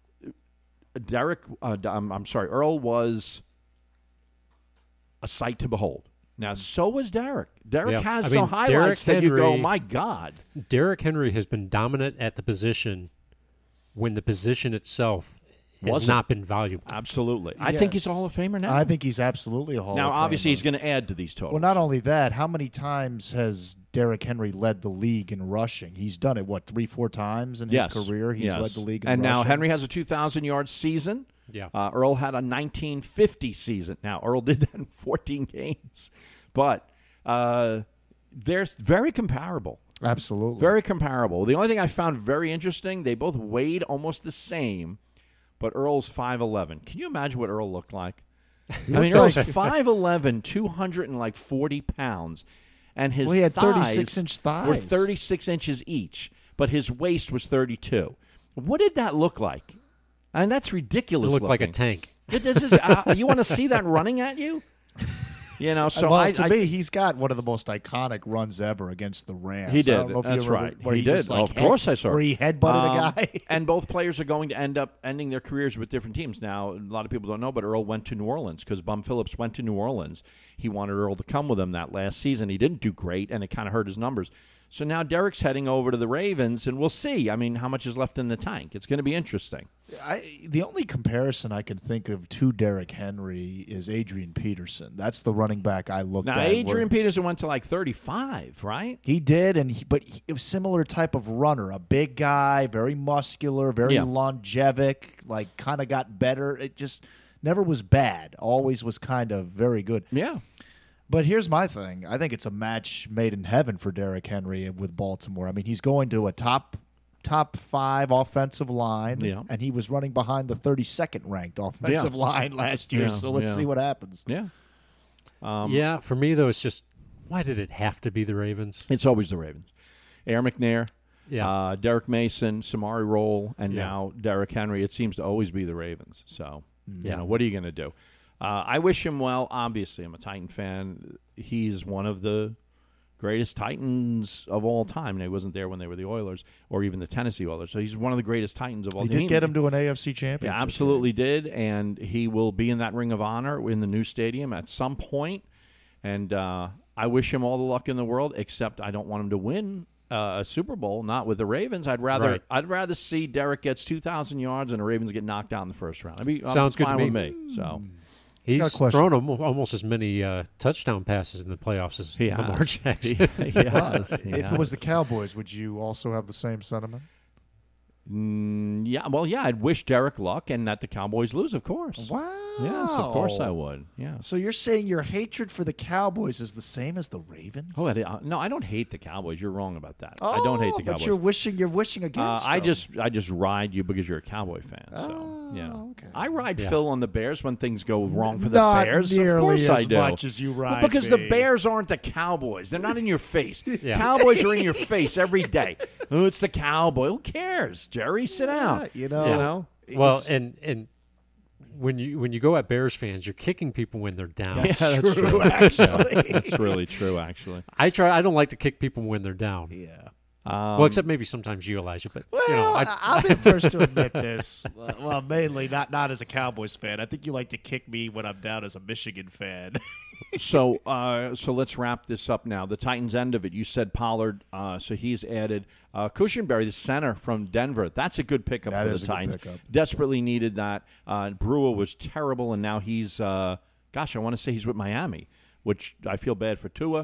Earl was a sight to behold. Now, so was Derrick. Derrick Yeah. has I some mean, highlights Derrick that you go, Henry- my God. Derrick Henry has been dominant at the position when the position itself has Wasn't. not been valuable. Absolutely. I think he's a Yes. Hall of Famer now. I think he's absolutely a Hall now, of Famer. obviously, he's going to add to these totals. Well, not only that, how many times has Derrick Henry led the league in rushing? He's done it, 3-4 times in his career? He's led the league in and rushing. now Henry has a 2,000-yard season. Yeah. Earl had a 1950 season. Now, Earl did that in 14 games. But they're very comparable. Absolutely. Very comparable. The only thing I found very interesting, they both weighed almost the same, but Earl's 5'11". Can you imagine what Earl looked like? I mean, Earl's 5'11", 240 pounds, and his he had thighs 36-inch thighs. were 36 inches each, but his waist was 32. What did that look like? And that's ridiculous. It looked like a looking. tank. This is, you want to see that running at you? So well, to me, he's got one of the most iconic runs ever against the Rams. He did. I don't know if you That's ever- right. Where He he just, did. like, Of course I saw it. Where he headbutted a guy. And both players are going to end up ending their careers with different teams. Now, a lot of people don't know, but Earl went to New Orleans because Bum Phillips went to New Orleans. He wanted Earl to come with him that last season. He didn't do great, and it kind of hurt his numbers. So now Derrick's heading over to the Ravens, and we'll see. I mean, how much is left in the tank? It's going to be interesting. The only comparison I can think of to Derrick Henry is Adrian Peterson. That's the running back I looked Now, at. Adrian Peterson went to like 35, right? He did, but he was a similar type of runner. A big guy, very muscular, very Yeah. longevic, like kind of got better. It just never was bad. Always was kind of very good. Yeah. But here's my thing. I think it's a match made in heaven for Derrick Henry with Baltimore. I mean, he's going to a top top 5 offensive line, Yeah. and he was running behind the 32nd ranked offensive line last year. Yeah, So let's yeah. see what happens. Yeah. Yeah, for me, though, it's just, why did it have to be the Ravens? It's always the Ravens. Air McNair, Yeah. Derek Mason, Samari Roll, and Yeah. now Derrick Henry. It seems to always be the Ravens. So, Yeah. what are you going to do? I wish him well. Obviously, I'm a Titan fan. He's one of the greatest Titans of all time. And he wasn't there when they were the Oilers or even the Tennessee Oilers. So he's one of the greatest Titans of all He time. did get him to an AFC championship. Yeah, absolutely did. And he will be in that Ring of Honor in the new stadium at some point. And I wish him all the luck in the world, except I don't want him to win a Super Bowl, not with the Ravens. I'd rather see Derek gets 2,000 yards and the Ravens get knocked out in the first round. Sounds good to fine me. with me. So He's Got a question. thrown almost as many touchdown passes in the playoffs as he Lamar has. Jackson. He has. He If it has. was the Cowboys, would you also have the same sentiment? Yeah, well, yeah, I'd wish Derek luck and that the Cowboys lose, of course. Wow. Yes, of course I would. Yeah. So you're saying your hatred for the Cowboys is the same as the Ravens? Oh, no, I don't hate the Cowboys. You're wrong about that. I don't hate the But Cowboys. you're wishing against I them. just ride you because you're a Cowboy fan. So Oh, yeah, okay. I ride Yeah. Phil on the Bears when things go wrong for the Not Bears. nearly Of course I as do. much as you ride because the me. Bears aren't the Cowboys. They're not in your face. Yeah. Cowboys are in your face every day. Oh, it's the Cowboy. Who cares, Jerry? Sit down. You know, You know? Well, it's- and when you go at Bears fans, you're kicking people when they're down. Yeah, that's true. actually. That's really true, actually. I don't like to kick people when they're down. Yeah. Well, except maybe sometimes you, Elijah. But Well, you know, I'll be the first to admit this. Well, mainly not as a Cowboys fan. I think you like to kick me when I'm down as a Michigan fan. So let's wrap this up now. The Titans' end of it. You said Pollard, so he's added Cushenberry, the center from Denver. That's a good pickup That for is the a good Titans. pickup. Desperately needed that. Brewer was terrible, and now he's, I want to say he's with Miami, which I feel bad for Tua.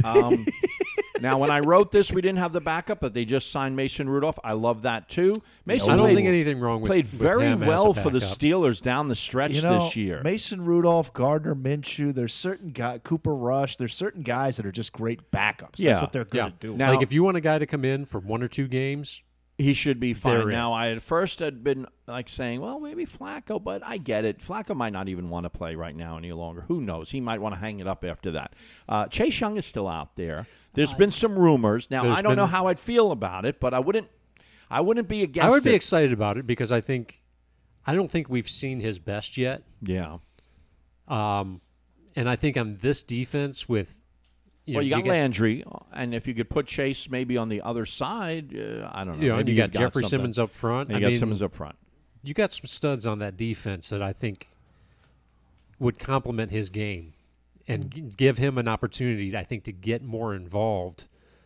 Now, when I wrote this, we didn't have the backup, but they just signed Mason Rudolph. I love that too. Mason I don't played, think anything wrong with played with very him as a well for the backup. Steelers down the stretch You know, this year. Mason Rudolph, Gardner Minshew, there's certain guys, Cooper Rush, there's certain guys that are just great backups. Yeah. That's what they're good Yeah. at doing. Now- like if you want a guy to come in for 1 or 2 games, He should be fine. They're in. Now, I at first had been like saying, well, maybe Flacco, but I get it. Flacco might not even want to play right now any longer. Who knows? He might want to hang it up after that. Chase Young is still out there. There's been some rumors. Now, There's I don't been- know how I'd feel about it, but I wouldn't be against I would be it. excited about it because I don't think we've seen his best yet. Yeah. And I think on this defense with Well, you got Landry, and if you could put Chase maybe on the other side, I don't know. you know, and maybe you got you've Jeffrey something. Simmons up front. And I you got mean, Simmons up front. you got some studs on that defense that I think would complement his game and give him an opportunity, I think, to get more involved.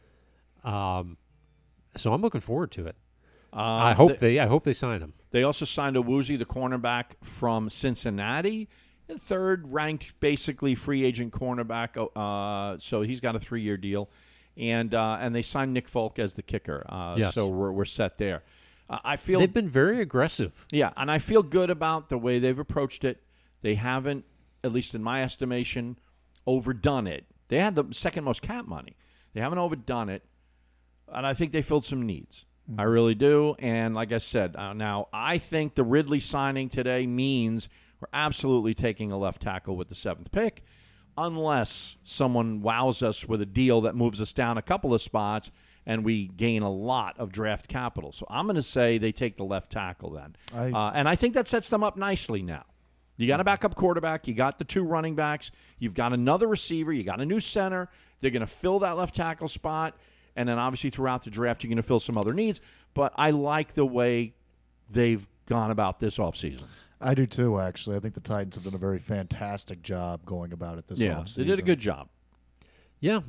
So I'm looking forward to it. I hope they sign him. They also signed Owuzie, the cornerback from Cincinnati, and third-ranked, basically free agent cornerback. So he's got a 3-year deal, and they signed Nick Folk as the kicker. Yes. So we're set there. I feel They've been very aggressive. yeah, and I feel good about the way they've approached it. They haven't, at least in my estimation, overdone it. They had the second most cap money. They haven't overdone it, and I think they filled some needs. I really do. And like I said, now I think the Ridley signing today means we're absolutely taking a left tackle with the 7th pick, unless someone wows us with a deal that moves us down a couple of spots and we gain a lot of draft capital. So I'm going to say they take the left tackle then. And I think that sets them up nicely now. You got a backup quarterback. You got the 2 running backs. You've got another receiver. You got a new center. They're going to fill that left tackle spot. And then obviously throughout the draft, you're going to fill some other needs. But I like the way they've gone about this offseason. I do too, actually. I think the Titans have done a very fantastic job going about it this offseason. They did a good job. Yeah.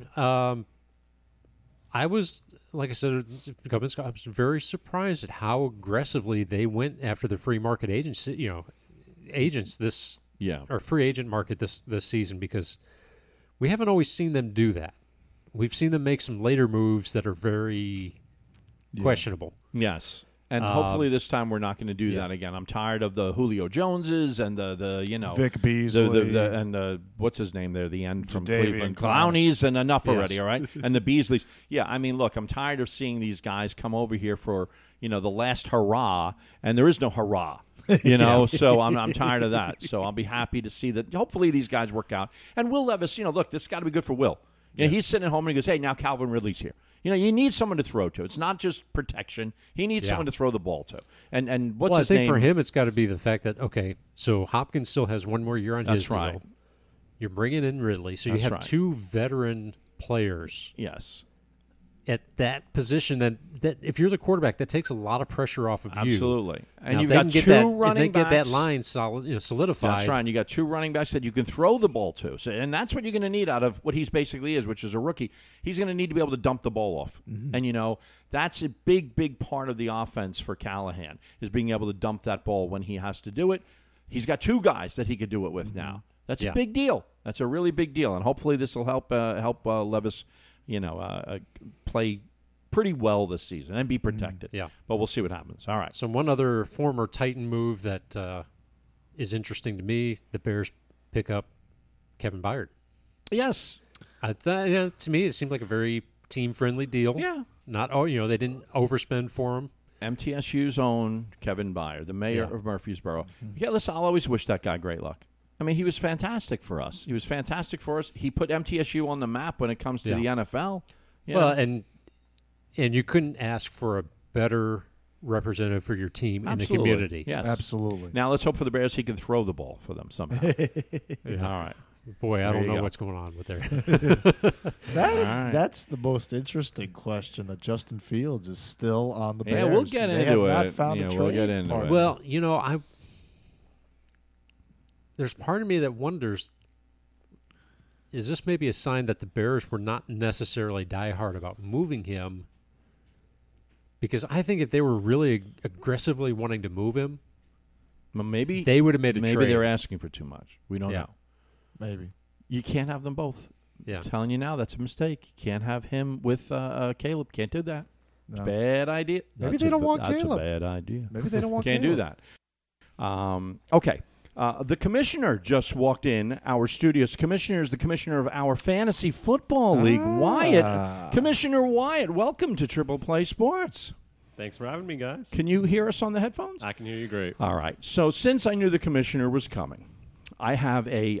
I was, like I said, I was very surprised at how aggressively they went after the free market agents this Yeah. or free agent market this season, because we haven't always seen them do that. We've seen them make some later moves that are very questionable. Yes. And hopefully this time we're not going to do that again. I'm tired of the Julio Joneses and the Vic Beasley. and the what's his name there, the end from Jadeveon Cleveland, Clowneys, and enough Yes. already, all right? And the Beasleys. Yeah, I mean, look, I'm tired of seeing these guys come over here for, the last hurrah, and there is no hurrah. So I'm tired of that. So I'll be happy to see that hopefully these guys work out. And Will Levis, look, this has got to be good for Will. He's sitting at home and he goes, hey, now Calvin Ridley's here. You need someone to throw to. It's not just protection. He needs someone to throw the ball to. And what's his I think name? for him, it's got to be the fact that, okay, so Hopkins still has one more year on his deal. right. You're bringing in Ridley, so you That's have right. two veteran players Yes. at that position. That if you're the quarterback, that takes a lot of pressure off of you. Absolutely. And Now, you've if they got can get two that, running if they backs. get that line solidified. That's right. And you got two running backs that you can throw the ball to. So, and that's what you're going to need out of what he's basically is, which is a rookie. He's going to need to be able to dump the ball off. Mm-hmm. And, that's a big, big part of the offense for Callahan is being able to dump that ball when he has to do it. He's got two guys that he could do it with now. That's a big deal. That's a really big deal. And hopefully this will help Levis, play pretty well this season and be protected. Yeah. But we'll see what happens. All right. So one other former Titan move that is interesting to me: the Bears pick up Kevin Byard. Yes. To me, it seemed like a very team-friendly deal. Yeah. Not they didn't overspend for him. MTSU's own Kevin Byard, the mayor of Murfreesboro. Yeah, listen, I'll always wish that guy great luck. I mean, he was fantastic for us. He put MTSU on the map when it comes to the NFL. And you couldn't ask for a better representative for your team in the community. Yes. Absolutely. Now let's hope for the Bears he can throw the ball for them somehow. All right. Boy, I There don't you know go. what's going on with there. That's the most interesting question, that Justin Fields is still on the Bears. Yeah, we'll get They into have it. not found a Yeah, trade we'll get into partner. it. Well, there's part of me that wonders, is this maybe a sign that the Bears were not necessarily diehard about moving him? Because I think if they were really aggressively wanting to move him, Well, maybe they would have made a maybe trade. they're asking for too much. We don't know. Maybe. You can't have them both. Yeah. I'm telling you now, that's a mistake. You can't have him with Caleb. Can't do that. It's a No. bad idea. Maybe That's they a don't ba- want That's Caleb. a bad idea. Maybe they don't want Can't do Caleb. that. Okay. The commissioner just walked in our studios. Commissioner is the commissioner of our fantasy football league, Wyatt. Commissioner Wyatt, welcome to Triple Play Sports. Thanks for having me, guys. Can you hear us on the headphones? I can hear you great. All right. So since I knew the commissioner was coming, I have a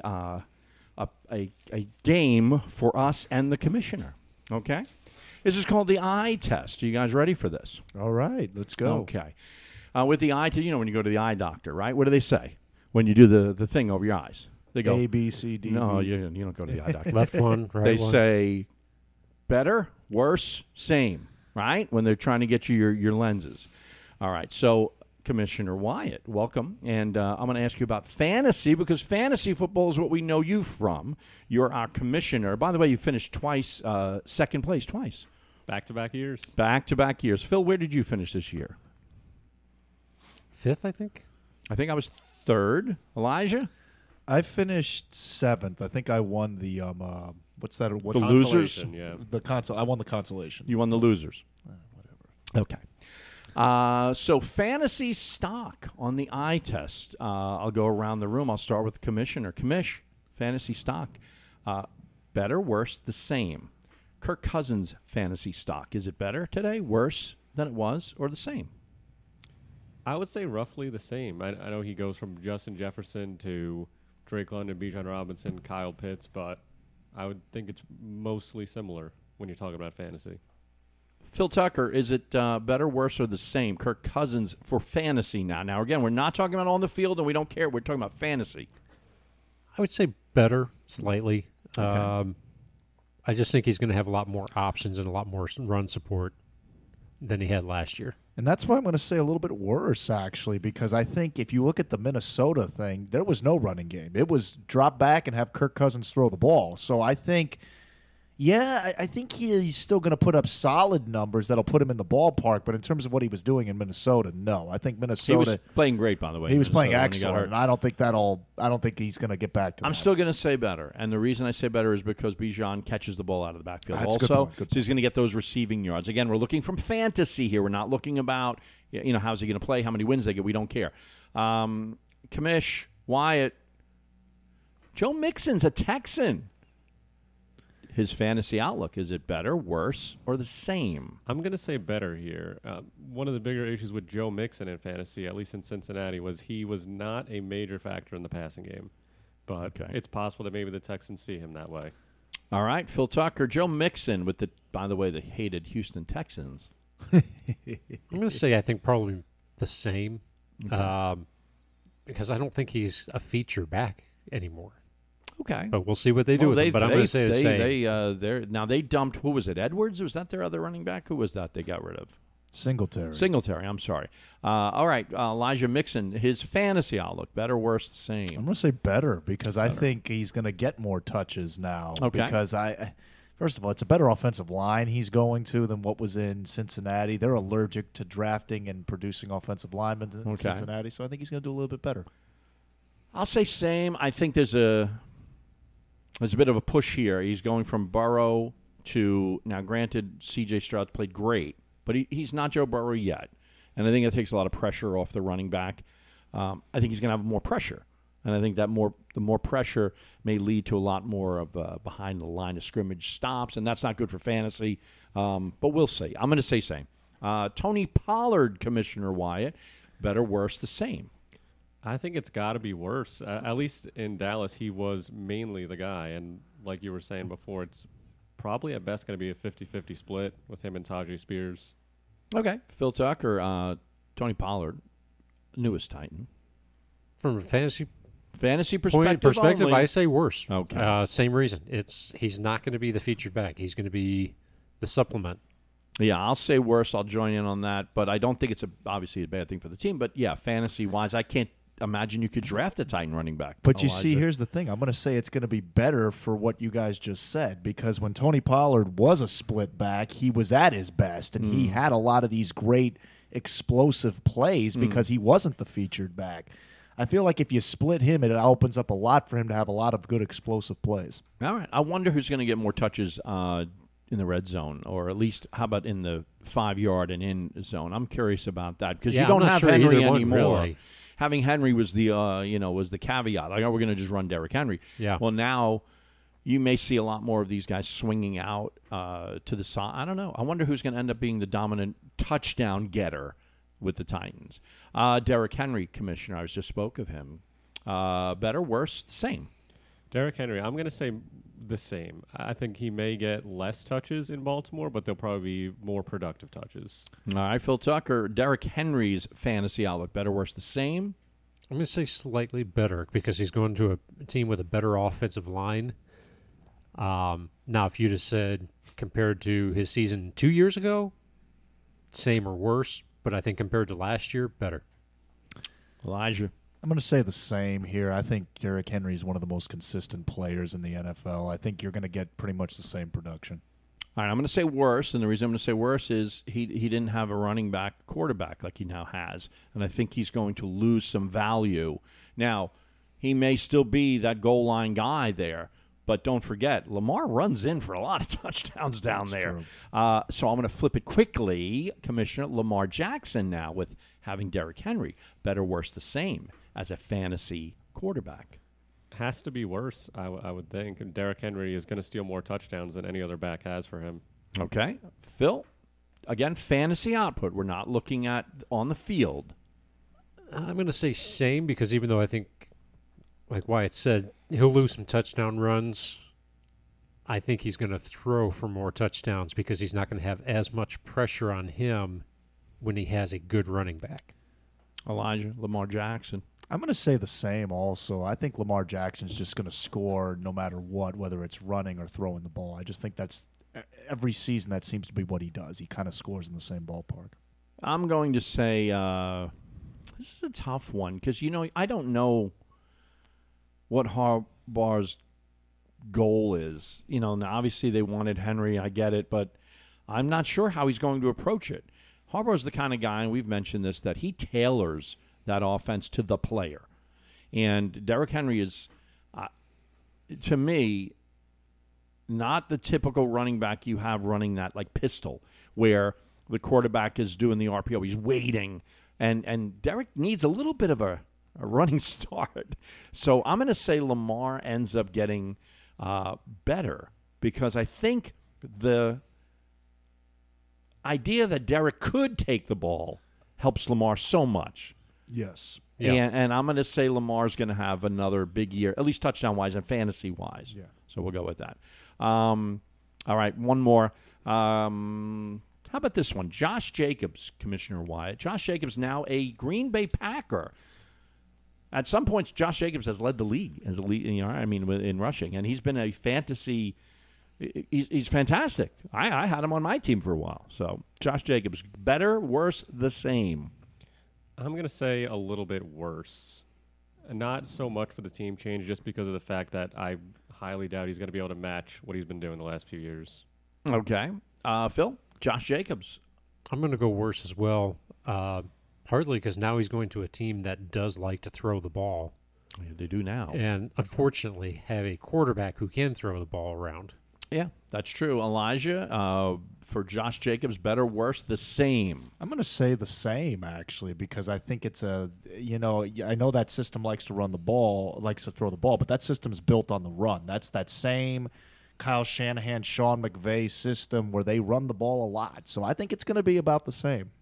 game for us and the commissioner. Okay. This is called the eye test. Are you guys ready for this? All right, let's go. Okay. With the eye test, when you go to the eye doctor, right? What do they say when you do the thing over your eyes? They go, A, B, C, D, no, B. you don't go to the eye doctor. Left one, right They one. say better, worse, same, right? When they're trying to get you your lenses. All right. So, Commissioner Wyatt, welcome. And I'm going to ask you about fantasy because fantasy football is what we know you from. You're our commissioner. By the way, you finished twice, second place twice. Back-to-back years. Back-to-back years. Phil, where did you finish this year? Fifth, I think. I think I was third. Elijah? I finished 7th. I think I won the what's that? What's The losers? Consolation, yeah. The console. I won the consolation. You won the losers. Okay. So fantasy stock on the eye test. I'll go around the room. I'll start with the commissioner. Commish, fantasy stock. Better, worse, the same. Kirk Cousins fantasy stock. Is it better today, worse than it was, or the same? I would say roughly the same. I know he goes from Justin Jefferson to Drake London, Bijan Robinson, Kyle Pitts, but I would think it's mostly similar when you're talking about fantasy. Phil Tucker, is it better, worse, or the same? Kirk Cousins for fantasy now. Now, again, we're not talking about on the field, and we don't care. We're talking about fantasy. I would say better, slightly. Okay. I just think he's going to have a lot more options and a lot more run support than he had last year. And that's why I'm going to say a little bit worse, actually, because I think if you look at the Minnesota thing, there was no running game. It was drop back and have Kirk Cousins throw the ball. So I think, I think he's still going to put up solid numbers that'll put him in the ballpark. But in terms of what he was doing in Minnesota, no. I think He was Minnesota, playing great, by the way. he was playing Minnesota, when he got excellent. hurt. And I don't think he's going to get back to that. I'm still going to say better, and the reason I say better is because Bijan catches the ball out of the backfield That's a good also, point, good so he's going to get those receiving yards. Again, we're looking from fantasy here. We're not looking about how's he going to play? How many wins they get? We don't care. Commish, Wyatt, Joe Mixon's a Texan. His fantasy outlook, is it better, worse, or the same? I'm going to say better here. One of the bigger issues with Joe Mixon in fantasy, at least in Cincinnati, was he was not a major factor in the passing game. But it's possible that maybe the Texans see him that way. All right, Phil Tucker, Joe Mixon with by the way, the hated Houston Texans. I'm going to say I think probably the same because I don't think he's a feature back anymore. Okay. But we'll see what they do with him. But I'm going to say the same. Now they dumped, who was it, Edwards? Was that their other running back? Who was that they got rid of? Singletary, I'm sorry. All right, Elijah Mixon, his fantasy outlook, better, worse, the same? I'm going to say better because I think he's going to get more touches now. Okay. Because first of all, it's a better offensive line he's going to than what was in Cincinnati. They're allergic to drafting and producing offensive linemen in Cincinnati, so I think he's going to do a little bit better. I'll say same. I think there's a bit of a push here. He's going from Burrow to, now granted, C.J. Stroud played great, but he's not Joe Burrow yet. And I think it takes a lot of pressure off the running back. I think he's going to have more pressure. And I think that the more pressure may lead to a lot more of behind the line of scrimmage stops, and that's not good for fantasy. But we'll see. I'm going to say same. Tony Pollard, Commissioner Wyatt, better, worse, the same? I think it's got to be worse. At least in Dallas, he was mainly the guy. And like you were saying before, it's probably at best going to be a 50-50 split with him and Tajay Spears. Okay. Phil Tucker, Tony Pollard, newest Titan. From a fantasy perspective only. I say worse. Okay. Same reason. He's not going to be the featured back. He's going to be the supplement. Yeah, I'll say worse. I'll join in on that. But I don't think it's obviously a bad thing for the team. But, yeah, fantasy-wise, I can't imagine you could draft a Titan running back. But you see, here's the thing. I'm going to say it's going to be better for what you guys just said, because when Tony Pollard was a split back, he was at his best, and he had a lot of these great explosive plays because he wasn't the featured back. I feel like if you split him, it opens up a lot for him to have a lot of good explosive plays. All right. I wonder who's going to get more touches in the red zone, or at least how about in the 5-yard and in zone? I'm curious about that because you don't have Henry anymore. Really. Having Henry was the was the caveat. Like, we're going to just run Derrick Henry. Yeah. Well, now you may see a lot more of these guys swinging out to the side. I don't know. I wonder who's going to end up being the dominant touchdown getter with the Titans. Derrick Henry, Commissioner, I just spoke of him. Better, worse, same? Derrick Henry, I'm going to say the same. I think he may get less touches in Baltimore, but they'll probably be more productive touches. All right, Phil Tucker, Derrick Henry's fantasy outlook, better, worse, the same? I'm going to say slightly better because he's going to a team with a better offensive line. Now, if you'd have said compared to his season 2 years ago, same or worse, but I think compared to last year, better. Elijah. I'm going to say the same here. I think Derrick Henry is one of the most consistent players in the NFL. I think you're going to get pretty much the same production. All right, I'm going to say worse, and the reason I'm going to say worse is he didn't have a running back quarterback like he now has, and I think he's going to lose some value. Now, he may still be that goal line guy there, but don't forget, Lamar runs in for a lot of touchdowns down there. So I'm going to flip it quickly. Commissioner Lamar Jackson now with having Derrick Henry. Better, worse, the same as a fantasy quarterback. Has to be worse, I would think. And Derrick Henry is going to steal more touchdowns than any other back has for him. Okay. Phil, again, fantasy output. We're not looking at on the field. I'm going to say same because even though I think, like Wyatt said, he'll lose some touchdown runs, I think he's going to throw for more touchdowns because he's not going to have as much pressure on him when he has a good running back. Elijah, Lamar Jackson. I'm going to say the same also. I think Lamar Jackson's just going to score no matter what, whether it's running or throwing the ball. I just think that's every season that seems to be what he does. He kind of scores in the same ballpark. I'm going to say this is a tough one because, I don't know what Harbaugh's goal is. Now obviously they wanted Henry, I get it, but I'm not sure how he's going to approach it. Harbaugh's the kind of guy, and we've mentioned this, that he tailors that offense to the player. And Derrick Henry is, to me, not the typical running back you have running that like pistol, where the quarterback is doing the RPO. He's waiting, and Derek needs a little bit of a running start. So I'm going to say Lamar ends up getting better because I think the idea that Derek could take the ball helps Lamar so much. Yes. Yeah. And I'm going to say Lamar's going to have another big year, at least touchdown-wise and fantasy-wise. Yeah. So we'll go with that. All right, one more. How about this one? Josh Jacobs, Commissioner Wyatt. Josh Jacobs now a Green Bay Packer. At some points, Josh Jacobs has led the league as a lead, in rushing, and he's been a fantasy. He's fantastic. I had him on my team for a while. So Josh Jacobs, better, worse, the same. I'm going to say a little bit worse. Not so much for the team change, just because of the fact that I highly doubt he's going to be able to match what he's been doing the last few years. Okay, Phil, Josh Jacobs. I'm going to go worse as well, partly because now he's going to a team that does like to throw the ball. Yeah, they do now. And unfortunately have a quarterback who can throw the ball around. Yeah, that's true. Elijah, for Josh Jacobs, better, worse, the same. I'm going to say the same, actually, because I think it's I know that system likes to throw the ball, but that system's built on the run. That's that same Kyle Shanahan, Sean McVay system where they run the ball a lot. So I think it's going to be about the same.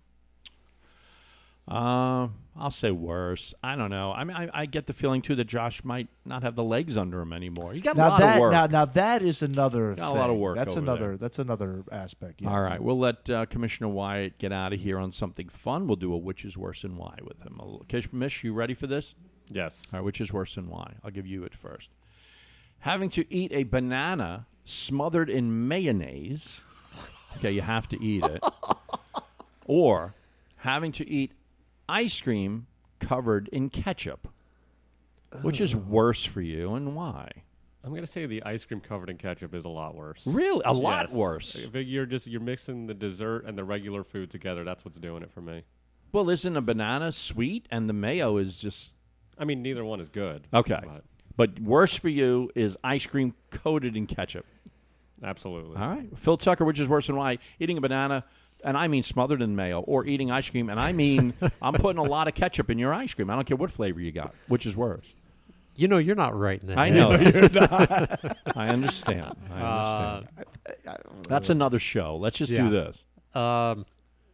I'll say worse. I don't know. I mean, I get the feeling, too, that Josh might not have the legs under him anymore. He got a lot of work. Now that is another thing. A lot of work That's over another. there. That's another aspect. Yes. All right, we'll let Commissioner Wyatt get out of here on something fun. We'll do a which is worse and why with him. Mish, you ready for this? Yes. All right, which is worse and why? I'll give you it first. Having to eat a banana smothered in mayonnaise. Okay, you have to eat it. Or having to eat ice cream covered in ketchup. Which is worse for you and why? I'm going to say the ice cream covered in ketchup is a lot worse. Really? A lot Yes. worse? You're mixing the dessert and the regular food together. That's what's doing it for me. Well, isn't a banana sweet and the mayo is just... I mean, neither one is good. Okay. But But worse for you is ice cream coated in ketchup. absolutely. All right. Phil Tucker, which is worse and why? Eating a banana, and I mean smothered in mayo, or eating ice cream, and I mean I'm putting a lot of ketchup in your ice cream. I don't care what flavor you got. Which is worse? You know, you're not right in that. I know. I understand. That's another show. Let's just do Yeah. this. Gosh.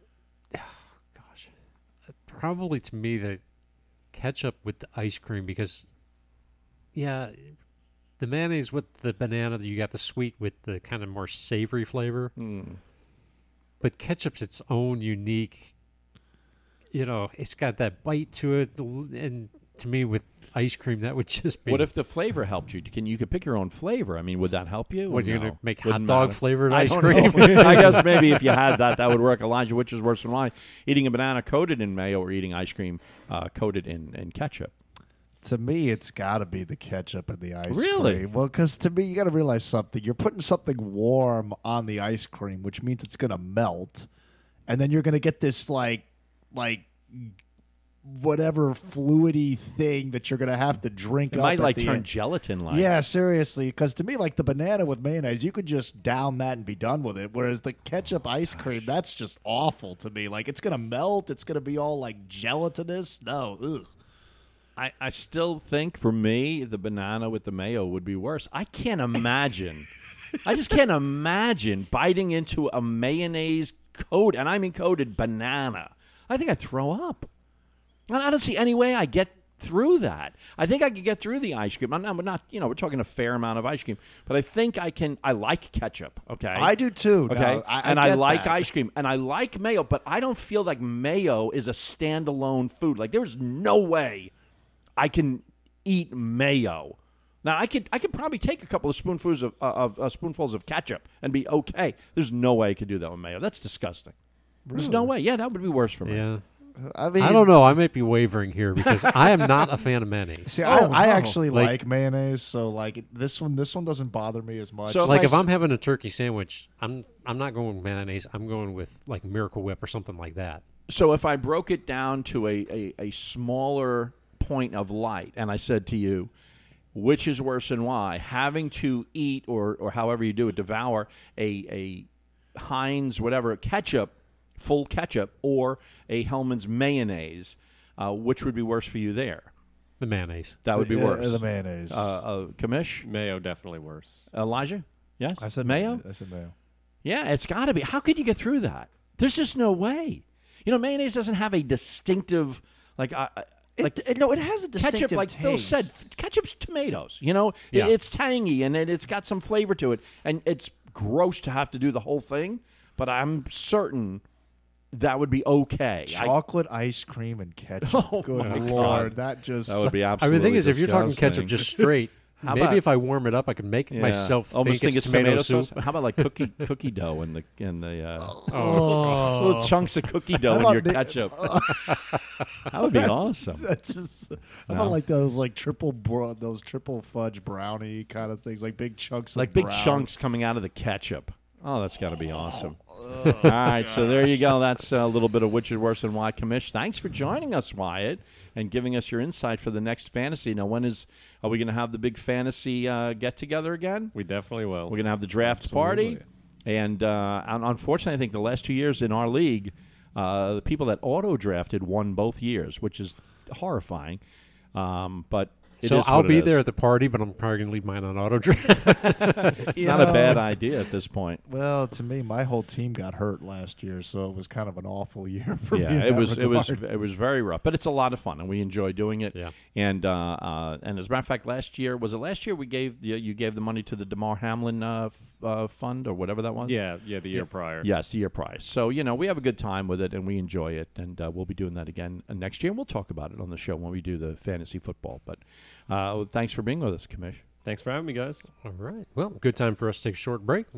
Probably to me the ketchup with the ice cream because, yeah, the mayonnaise with the banana, you got the sweet with the kind of more savory flavor. But ketchup's its own unique, it's got that bite to it. And to me, with ice cream, that would just be... What if the flavor helped you? You could pick your own flavor. I mean, would that help you? What, you're going No? to make Wouldn't hot dog matter. flavored I ice don't cream? know. I guess maybe if you had that would work. Elijah, which is worse than why? Eating a banana coated in mayo or eating ice cream coated in ketchup? To me, it's got to be the ketchup and the ice Really? cream. Well, because to me, you got to realize something. You're putting something warm on the ice cream, which means it's going to melt, and then you're going to get this like whatever fluidy thing that you're going to have to drink It up. might at the turn end. gelatin-like. Yeah, seriously. Because to me, like the banana with mayonnaise, you could just down that and be done with it. Whereas the ketchup ice cream, that's just awful to me. Like it's going to melt. It's going to be all like gelatinous. No, ugh. I still think, for me, the banana with the mayo would be worse. I can't imagine. I just can't imagine biting into a mayonnaise and I mean coated banana. I think I'd throw up. I don't see any way I get through that. I think I could get through the ice cream. I'm not, we're talking a fair amount of ice cream, but I think I can. I like ketchup. Okay, I do too. Okay, No, I I like that. ice cream, and I like mayo, but I don't feel like mayo is a standalone food. Like there's no way I can eat mayo. Now I could probably take a couple of spoonfuls of ketchup and be okay. There's no way I could do that with mayo. That's disgusting. There's no way. Yeah, that would be worse for me. Yeah. I mean, I don't know. I might be wavering here because I am not a fan of mayonnaise. See, Oh, I no. actually Like- like mayonnaise, so like this one doesn't bother me as much. So Like I if s- I'm having a turkey sandwich, I'm not going with mayonnaise. I'm going with like Miracle Whip or something like that. So if I broke it down to a smaller point of light, and I said to you, which is worse and why? Having to eat or however you do it, devour a Heinz whatever ketchup full ketchup or a Hellman's mayonnaise, which would be worse for you there? The mayonnaise. That would be worse. The mayonnaise. Kamish? Mayo definitely worse. Elijah? Yes? I said mayo? I said mayo. Yeah, it's got to be. How could you get through that? There's just no way. Mayonnaise doesn't have a distinctive, no, it has a distinctive ketchup, like taste. Phil said, ketchup's tomatoes. Yeah. It's tangy and it's got some flavor to it, and it's gross to have to do the whole thing. But I'm certain that would be okay. Chocolate ice cream and ketchup. Oh, Good my Lord, God. that would be I absolutely. mean, the thing is, if you're talking ketchup disgusting. just straight, How maybe about- if I warm it up, I can make it myself almost think it's tomato soup. sauce. How about like cookie dough in the Oh. little chunks of cookie dough in about your the- ketchup? That would be awesome. That's just. How about like those those triple fudge brownie kind of things, like big chunks, Like of big brown. chunks coming out of the ketchup. Oh, that's got to be awesome. All right, so there you go. That's a little bit of which is worse than why. Commish, thanks for joining us, Wyatt, and giving us your insight for the next fantasy. Now, are we going to have the big fantasy get together again? We definitely will. We're going to have the draft party, and unfortunately, I think the last 2 years in our league, the people that auto drafted won both years, which is horrifying. But it So is I'll what it be is. there at the party, but I'm probably going to leave mine on auto draft. It's not a bad idea at this point. Well, to me, my whole team got hurt last year, so it was kind of an awful year for me. Yeah, in it that was regard. very rough, but it's a lot of fun, and we enjoy doing it. Yeah. And as a matter of fact, last year we gave you gave the money to the DeMar Hamlin fund or whatever that was. Yeah, the year prior. Yes, the year prize. So we have a good time with it, and we enjoy it, and we'll be doing that again next year. And we'll talk about it on the show when we do the fantasy football. But thanks for being with us, Commish. Thanks for having me, guys. All right. Well, good time for us to take a short break.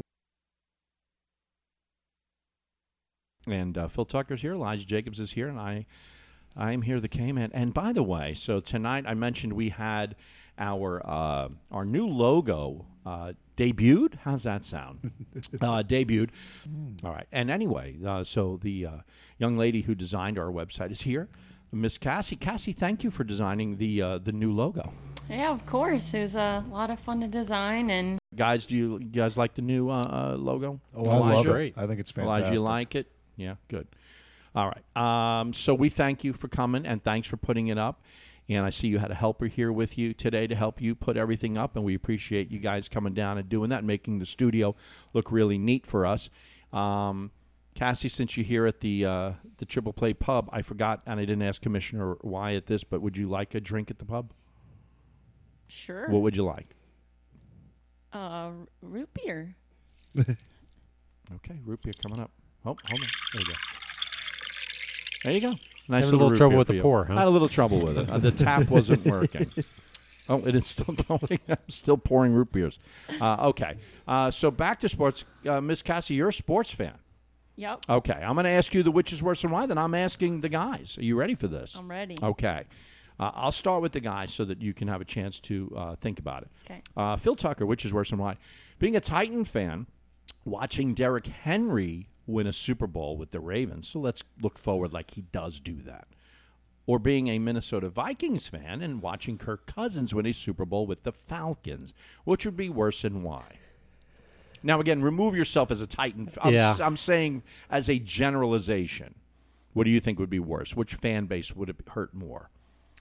And Phil Tucker's here, Elijah Jacobs is here, and I'm here, the K-Man. And by the way, so tonight I mentioned we had our new logo debuted. How's that sound? Debuted. All right. And anyway, so the young lady who designed our website is here, Miss Cassie. Cassie, thank you for designing the new logo. Yeah, of course. It was a lot of fun to design, and Guys, do you guys like the new logo? Oh, I love Elijah? it. I think it's fantastic. Elijah, you like it? Yeah, good. All right. So we thank you for coming, and thanks for putting it up. And I see you had a helper here with you today to help you put everything up, and we appreciate you guys coming down and doing that, making the studio look really neat for us. Cassie, since you're here at the Triple Play Pub, I forgot, and I didn't ask Commissioner Wyatt this, but would you like a drink at the pub? sure. What would you like? Root beer. Okay, root beer coming up. Oh, hold on. There you go. There you go. Nice Having a little little root trouble beer with for the you. pour, huh? I had a little trouble with it. The tap wasn't working. Oh, it is still going. I'm still pouring root beers. Okay. So back to sports. Miss Cassie, you're a sports fan. Yep. Okay. I'm going to ask you the which is worse and why. Then I'm asking the guys. Are you ready for this? I'm ready. Okay. I'll start with the guys so that you can have a chance to think about it. Okay. Phil Tucker, which is worse and why? Being a Titan fan, watching Derrick Henry win a Super Bowl with the Ravens, so let's look forward like he does do that. Or being a Minnesota Vikings fan and watching Kirk Cousins win a Super Bowl with the Falcons, which would be worse and why? Now, again, remove yourself as a Titan. I'm saying as a generalization. What do you think would be worse? Which fan base would it hurt more?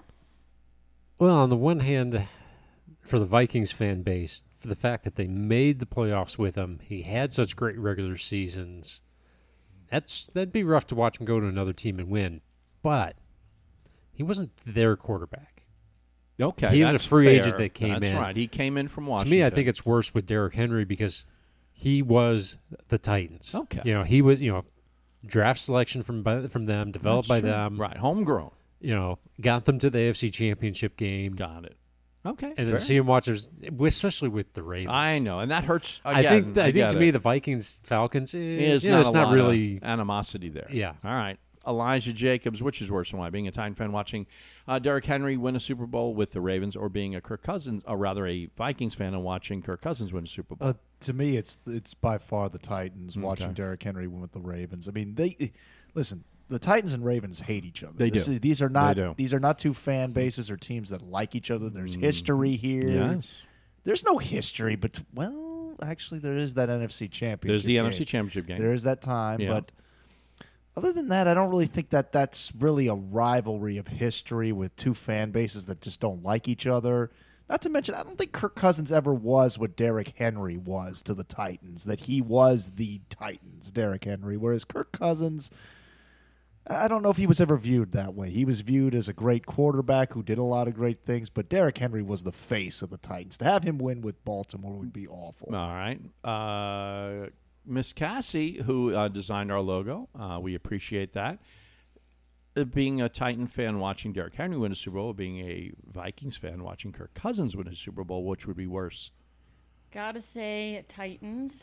Well, on the one hand, for the Vikings fan base, for the fact that they made the playoffs with him, he had such great regular seasons. That'd be rough to watch him go to another team and win. But he wasn't their quarterback. Okay, He was a that's free fair. agent that came in. That's right. He came in from To Washington. me, I think it's worse with Derrick Henry because he was the Titans. Okay. He was, draft selection from them, developed That's by true. them. Right, homegrown. Got them to the AFC Championship game. Got it. Okay, And fair. then see him watch, especially with the Ravens. I know, and that hurts. I Again, think get to it. me the Vikings Falcons Is it's not a not lot really of animosity there. Yeah. All right. Elijah Jacobs, which is worse than why? Being a Titan fan watching Derrick Henry win a Super Bowl with the Ravens, or being a a Vikings fan and watching Kirk Cousins win a Super Bowl? To me, it's by far the Titans Okay. watching Derrick Henry win with the Ravens. I mean, listen. The Titans and Ravens hate each other. They do. These are not. They do. These are not two fan bases or teams that like each other. There's history here. Yes. There's no history, but actually, there is that NFC Championship. There's the game. NFC Championship game. There is that time, Yeah. but Other than that, I don't really think that that's really a rivalry of history with two fan bases that just don't like each other. Not to mention, I don't think Kirk Cousins ever was what Derrick Henry was to the Titans, that he was the Titans, Derrick Henry, whereas Kirk Cousins, I don't know if he was ever viewed that way. He was viewed as a great quarterback who did a lot of great things, but Derrick Henry was the face of the Titans. To have him win with Baltimore would be awful. All right. Miss Cassie, who designed our logo, we appreciate that. Being a Titan fan watching Derrick Henry win a Super Bowl, being a Vikings fan watching Kirk Cousins win a Super Bowl, which would be worse? Gotta say Titans,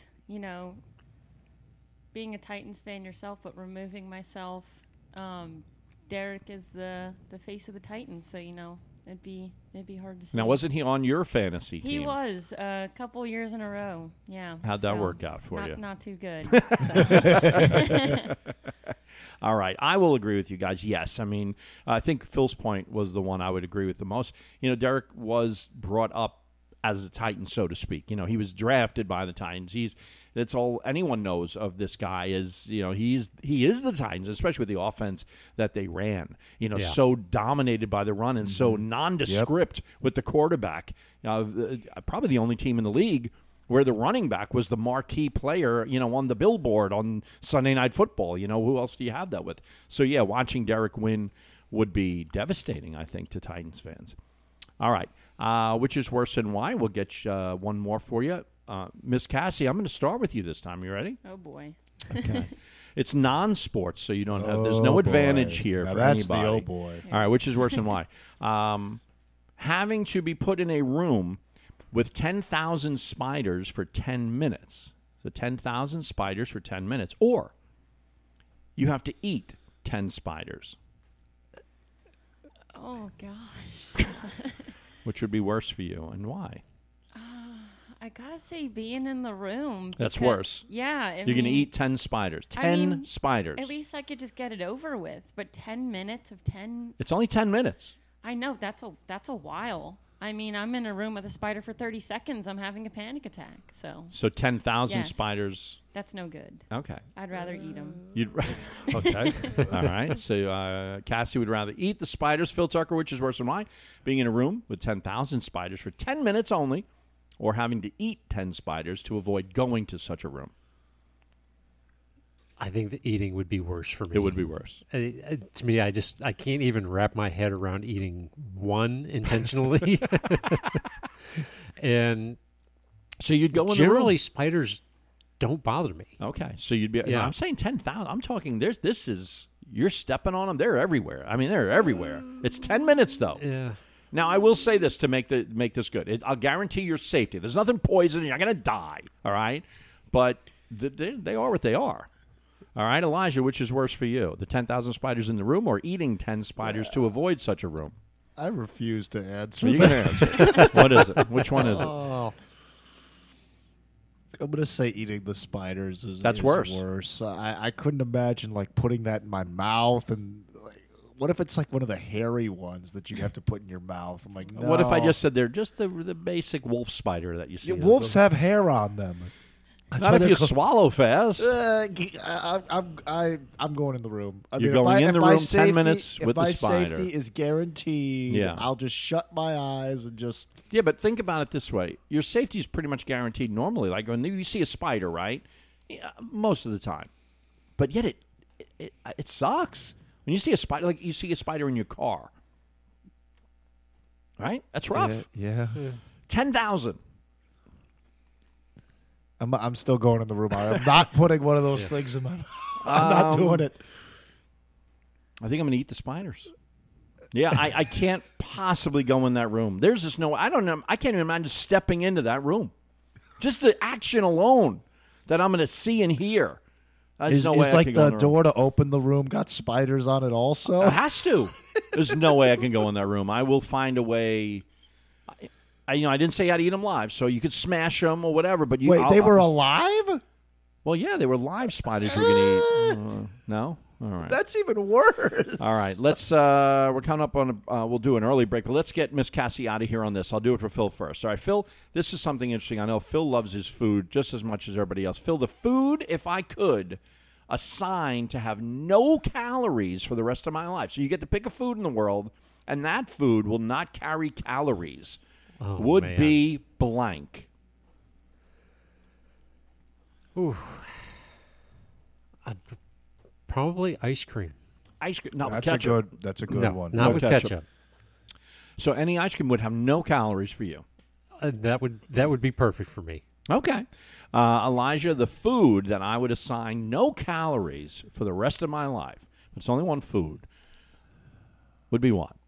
being a Titans fan yourself, but removing myself, Derek is the face of the Titans, so it'd be hard to say. Now, wasn't he on your fantasy team? He was a couple years in a row. Yeah. How'd that work out for you? Not too good. So. All right. I will agree with you guys. Yes. I mean, I think Phil's point was the one I would agree with the most. Derek was brought up as a Titan, so to speak. He was drafted by the Titans. That's all anyone knows of this guy is, he is the Titans, especially with the offense that they ran. So dominated by the run and so nondescript with the quarterback. Probably the only team in the league where the running back was the marquee player, on the billboard on Sunday Night Football. Who else do you have that with? So, yeah, watching Derek win would be devastating, I think, to Titans fans. All right. Which is worse and why? We'll get one more for you. Miss Cassie, I'm going to start with you this time. You ready? Oh, boy. Okay. It's non-sports, so you don't have. There's no advantage here now for that's anybody. The oh boy. All right, which is worse and why? Having to be put in a room with 10,000 spiders for 10 minutes. So 10,000 spiders for 10 minutes. Or you have to eat 10 spiders. Oh, gosh. Which would be worse for you, and why? I gotta say, being in the room. That's worse. Yeah. You're going to eat 10 spiders. 10 spiders. At least I could just get it over with. But 10 minutes of 10. It's only 10 minutes. I know. That's a while. I mean, I'm in a room with a spider for 30 seconds. I'm having a panic attack. So 10,000 yes. spiders. That's no good. Okay. I'd rather eat them. Okay. All right. So Cassie would rather eat the spiders. Phil Tucker, which is worse than mine, being in a room with 10,000 spiders for 10 minutes only, or having to eat 10 spiders to avoid going to such a room. I think the eating would be worse for me. It would be worse. To me, I can't even wrap my head around eating one intentionally. And so you'd go in the room. Generally, spiders don't bother me. Okay, so you'd be. Yeah. I'm saying 10,000. I'm talking. You're stepping on them. They're everywhere. I mean, they're everywhere. It's 10 minutes though. Yeah. Now I will say this to make this good. I'll guarantee your safety. There's nothing poison. You're not going to die. All right, but they are what they are. All right, Elijah, which is worse for you? The 10,000 spiders in the room or eating 10 spiders to avoid such a room? I refuse to answer. You can answer. What is it? Which one is it? Oh. I'm going to say eating the spiders That's is worse. I couldn't imagine putting that in my mouth and what if it's one of the hairy ones that you have to put in your mouth? I'm like, no. What if I just said they're just the basic wolf spider that you see? Yeah, wolves have hair on them. Not if you swallow fast. I'm going in the room. You're going in the room 10 minutes with the spider. If my safety is guaranteed, Yeah. I'll just shut my eyes and just... Yeah, but think about it this way. Your safety is pretty much guaranteed normally. Like when you see a spider, right? Yeah, most of the time. But yet it sucks. When you see a spider, like you see a spider in your car. Right? That's rough. Yeah. 10,000. I'm still going in the room. I'm not putting one of those things in my mouth. I'm not doing it. I think I'm going to eat the spiders. Yeah, I can't possibly go in that room. There's just no... I don't know. I can't even imagine stepping into that room. Just the action alone that I'm going to see and hear. There's no way I can go in the the door to open the room got spiders on it also? It has to. There's no way I can go in that room. I will find a way... I didn't say how to eat them live, so you could smash them or whatever. But Wait, they were alive? Well, yeah, they were live spiders you were going to eat. No? All right. That's even worse. All right, let's. We're coming up on. We'll do an early break, but let's get Miss Cassie out of here on this. I'll do it for Phil first. All right, Phil. This is something interesting. I know Phil loves his food just as much as everybody else. Phil, the food, if I could, assign to have no calories for the rest of my life. So you get to pick a food in the world, and that food will not carry calories. Oh, Would man. be blank. Ooh. Probably ice cream. Ice cream, not with That's a ketchup. good. That's a good no, one. not No with ketchup. ketchup. So any ice cream would have no calories for you. That would be perfect for me. Okay. Elijah, the food that I would assign no calories for the rest of my life, it's only one food, would be what?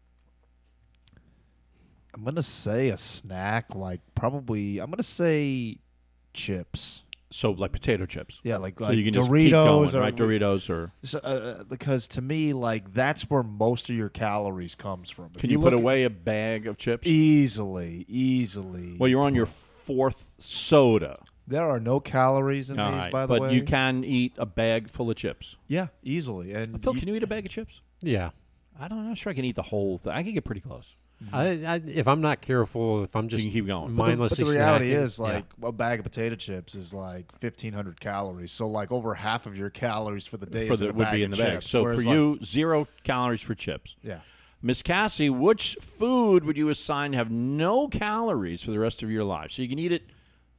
I'm gonna say a snack, like probably. I'm gonna say chips. So like potato chips. Yeah, like, So you can Doritos just keep going, or right? Doritos or... So, because to me, like that's where most of your calories comes from. If Can you put look away a bag of chips? easily? Well, you're on your fourth soda. There are no calories in All these, right, by the but way. you can eat a bag full of chips. Yeah, easily. And Phil, can you eat a bag of chips? Yeah. I'm not sure I can eat the whole thing. I can get pretty close. If I'm not careful, if I'm just can keep going. mindlessly But the reality snacking, is, like, a bag of potato chips is like 1,500 calories. So, like, over half of your calories for the day is in a would bag be in of the bag. chips. So Whereas, for you, 0 calories for chips. yeah. Miss Cassie, which food would you assign to have no calories for the rest of your life? So you can eat it,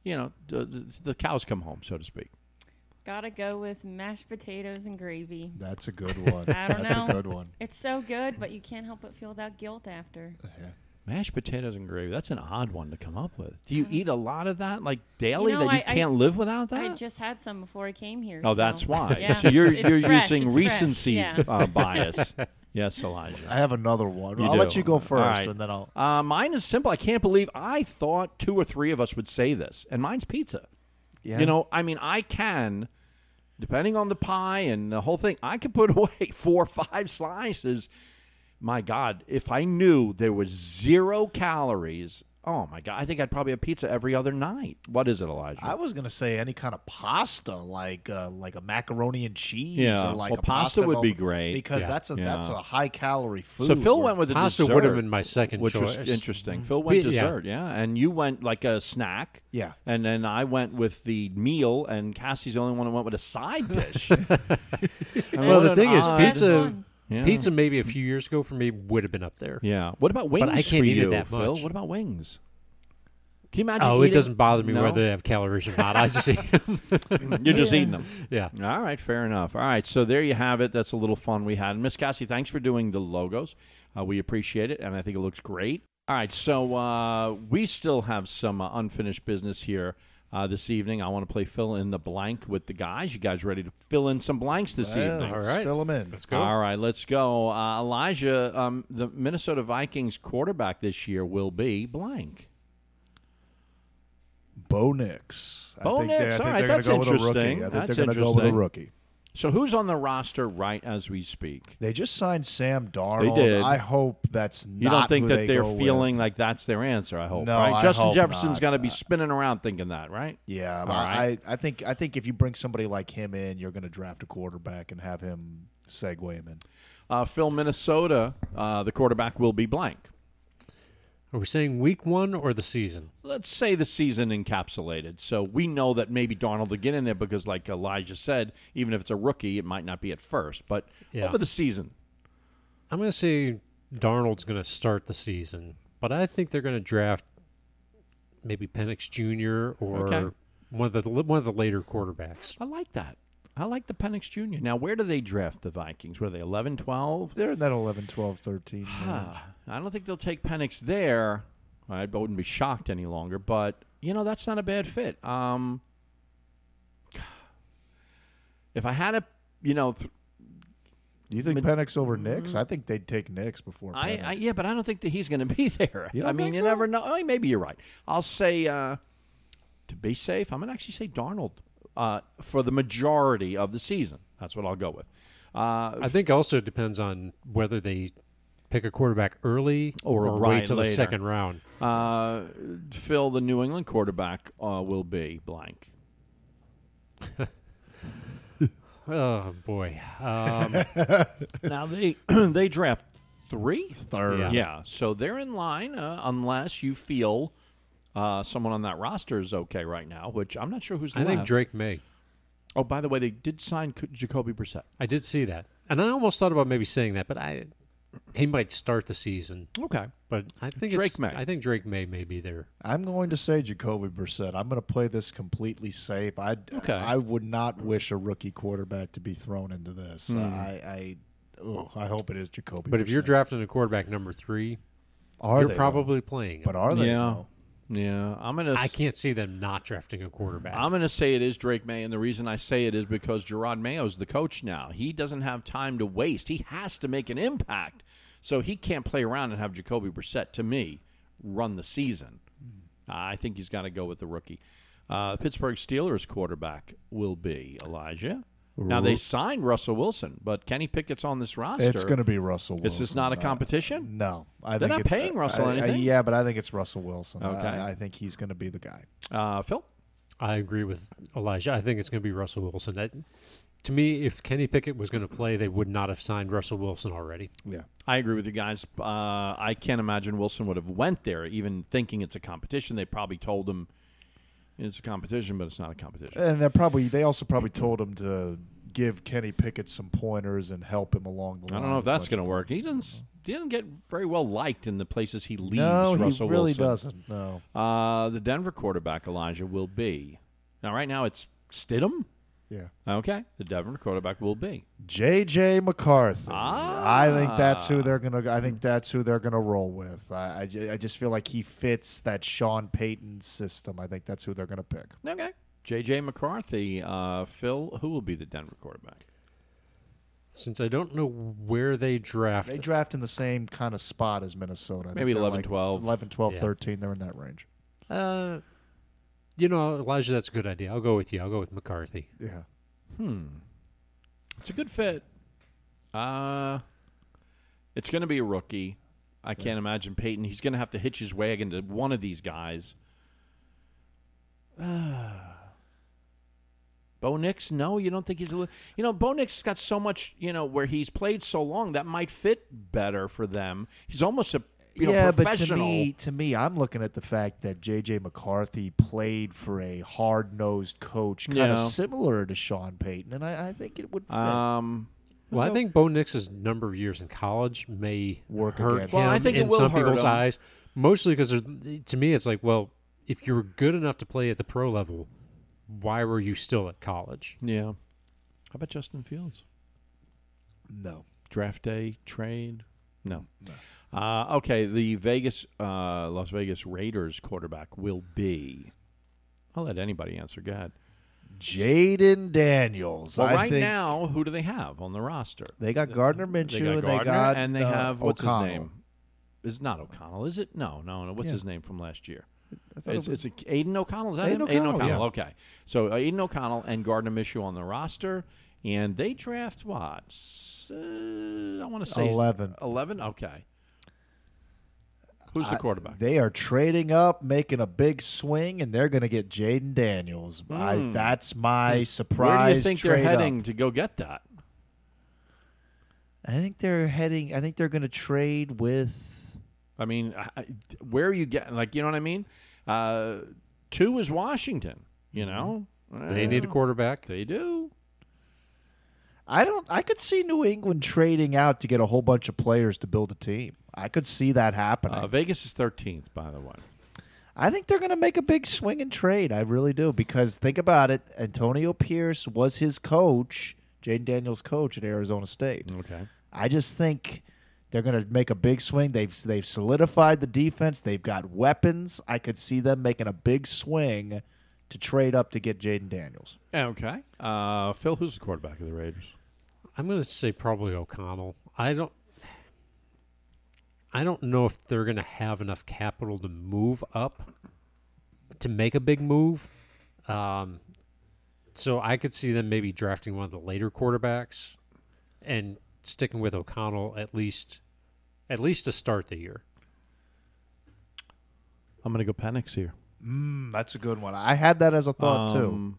the cows come home, so to speak. Gotta go with mashed potatoes and gravy. That's a good one. I don't That's know. a good one. It's so good, but you can't help but feel that guilt after. Mashed potatoes and gravy. That's an odd one to come up with. Do you eat a lot of that, like daily, You know, that you I can't live without that? I just had some before I came here. Oh, so- that's why. Yeah. So you're It's fresh, using it's fresh, recency yeah. bias. Yes, Elijah. I have another one. You I'll let do. you go first, All right. and then I'll. Mine is simple. I can't believe I thought 2 or 3 of us would say this, and mine's pizza. Yeah. I can, depending on the pie and the whole thing, I could put away 4 or 5 slices. My God, if I knew there was 0 calories, oh my God, I think I'd probably have pizza every other night. What is it, Elijah? I was gonna say any kind of pasta, like a macaroni and cheese, Yeah. or like Well, a pasta would go- be great. because Yeah. that's Yeah. a high calorie food. so Phil where- went with a pasta dessert. would have been my second which choice. was interesting. Phil went Yeah. dessert, yeah, and you went like a snack. Yeah. And then I went with the meal, and Cassie's the only one who went with a side dish. Well, the thing is, odd- pizza. Fun. Yeah. Pizza maybe a few years ago for me would have been up there. Yeah. What about wings But I can't for eat it you, that Phil? much. What about wings? Can you imagine? Oh, it eating- doesn't bother me No? whether they have calories or not. I just eat them. You're just eating them. Yeah. All right, fair enough. All right, so there you have it. That's a little fun we had. Miss Cassie, thanks for doing the logos. We appreciate it, and I think it looks great. All right, so we still have some unfinished business here this evening. I want to play fill in the blank with the guys. You guys ready to fill in some blanks this Yeah, evening? let's All right. fill them in. Let's go. All right, let's go. Elijah, the Minnesota Vikings quarterback this year will be blank. Bo Nix. Bo I think Nix, they're all going right, to that's go with a rookie. interesting. I think That's they're going to go with a interesting. rookie. So who's on the roster right as we speak? They just signed Sam Darnold. did. I hope that's not You don't think who that they they're go feeling with. like that's their answer, I hope. No, right? I Justin hope Jefferson's not. got to be spinning around thinking that, right? Yeah, All but right. I think if you bring somebody like him in, you're going to draft a quarterback and have him segue him in. Phil, Minnesota, the quarterback will be blank. Are we saying week 1 or the season? Let's say the season encapsulated. So we know that maybe Darnold will get in there because, like Elijah said, even if it's a rookie, it might not be at first. But Yeah. over the season, I'm going to say Darnold's going to start the season, but I think they're going to draft maybe Penix Jr. or Okay. one of the later quarterbacks. I like that. I like the Penix Jr. Now, where do they draft the Vikings? Were they 11, 12? They're in that 11, 12, 13 range. I don't think they'll take Penix there. I wouldn't be shocked any longer, but that's not a bad fit. If I had a, Do you think Penix over Nix? I think they'd take Nix before Penix. yeah, but I don't think that he's going to be there. You don't I mean, think you so? never know. Oh, maybe you're right. I'll say to be safe, I'm going to actually say Darnold for the majority of the season. That's what I'll go with. I think also it depends on whether they pick a quarterback early Or wait right till later. the second round. Phil, the New England quarterback, will be blank. Oh boy. Now they draft 3? Third. Yeah, so they're in line unless you feel someone on that roster is okay right now, which I'm not sure who's I think left. Drake May. Oh, by the way, they did sign Jacoby Brissett. I did see that, and I almost thought about maybe saying that, but he might start the season. Okay. But I think Drake May. I think Drake May be there. I'm going to say Jacoby Brissett. I'm going to play this completely safe. Okay. I would not wish a rookie quarterback to be thrown into this. I hope it is Jacoby But Brissett. if you're drafting a quarterback number 3, Are you're they, probably though? playing him. But are they, Yeah. though? Yeah, I can't see them not drafting a quarterback. I'm going to say it is Drake May, and the reason I say it is because Gerard Mayo's the coach now. He doesn't have time to waste. He has to make an impact. So he can't play around and have Jacoby Brissett, to me, run the season. I think he's got to go with the rookie. Pittsburgh Steelers quarterback will be Elijah. Now, they signed Russell Wilson, but Kenny Pickett's on this roster. It's going to be Russell Wilson. Is this not a competition? No. They're think not it's, paying Russell anything? Yeah, but I think it's Russell Wilson. Okay. I think he's going to be the guy. Phil? I agree with Elijah. I think it's going to be Russell Wilson. To me, if Kenny Pickett was going to play, they would not have signed Russell Wilson already. Yeah. I agree with you guys. I can't imagine Wilson would have went there even thinking it's a competition. They probably told him it's a competition, but it's not a competition. And they also probably told him to give Kenny Pickett some pointers and help him along the I line. don't know if as that's much going to as work. He didn't get very well liked in the places he leaves. No, Russell he really Wilson. doesn't. No. The Denver quarterback, Elijah, will be. Now, right now, it's Stidham. Yeah. Okay. The Denver quarterback will be. J.J. McCarthy. Ah. I think that's who they're gonna roll with. I just feel like he fits that Sean Payton system. I think that's who they're gonna pick. Okay. J.J. McCarthy. Phil, who will be the Denver quarterback? Since I don't know where they draft, They draft in the same kind of spot as Minnesota. I think Maybe they're 11, like 12. 11, 12, Yeah. 13. They're in that range. Elijah, that's a good idea. I'll go with you. I'll go with McCarthy. Yeah. It's a good fit. It's going to be a rookie. I can't imagine Peyton. He's going to have to hitch his wagon to one of these guys. Bo Nix? No, you don't think he's a Bo Nix has got so much, where he's played so long that might fit better for them. He's almost a But professional. to me, I'm looking at the fact that J.J. McCarthy played for a hard-nosed coach, kind of similar to Sean Payton, and I think it would fit. Well, I think Bo Nix's number of years in college may Work hurt against him Well, I think it in will some hurt people's him. eyes. Mostly because to me, it's like, well, if you're good enough to play at the pro level, why were you still at college? Yeah. How about Justin Fields? No. Draft day, trade? No. Okay, the Las Vegas Raiders quarterback will be. I'll let anybody answer. Go ahead. Jaden Daniels. Well, I right think now, who do they have on the roster? they got Gardner They Minshew, got and Gardner, they got and they have what's O'Connell. his name? It's not O'Connell, is it? No. What's Yeah. his name from last year? I thought it was- It's Aiden O'Connell. Is that Aiden him? O'Connell, yeah. Okay. So Aiden O'Connell and Gardner Minshew on the roster, and they draft what? I want to say 11. 11. Okay. Who's the quarterback? They are trading up, making a big swing, and they're going to get Jaden Daniels. That's my surprise. Where do you think they're trade up. heading to go get that? I think they're heading. I think they're going to trade with. I mean, where are you getting? Like, you know what I mean? 2 is Washington. You know, They need a quarterback. They do. I could see New England trading out to get a whole bunch of players to build a team. I could see that happening. Vegas is 13th, by the way. I think they're going to make a big swing and trade. I really do, because think about it. Antonio Pierce was his coach, Jaden Daniels' coach at Arizona State. Okay. I just think they're going to make a big swing. They've solidified the defense. They've got weapons. I could see them making a big swing to trade up to get Jaden Daniels. Okay. Phil, who's the quarterback of the Raiders? I'm going to say probably O'Connell. I don't know if they're going to have enough capital to move up to make a big move. So I could see them maybe drafting one of the later quarterbacks and sticking with O'Connell at least to start the year. I'm going to go Penix here. That's a good one. I had that as a thought, too.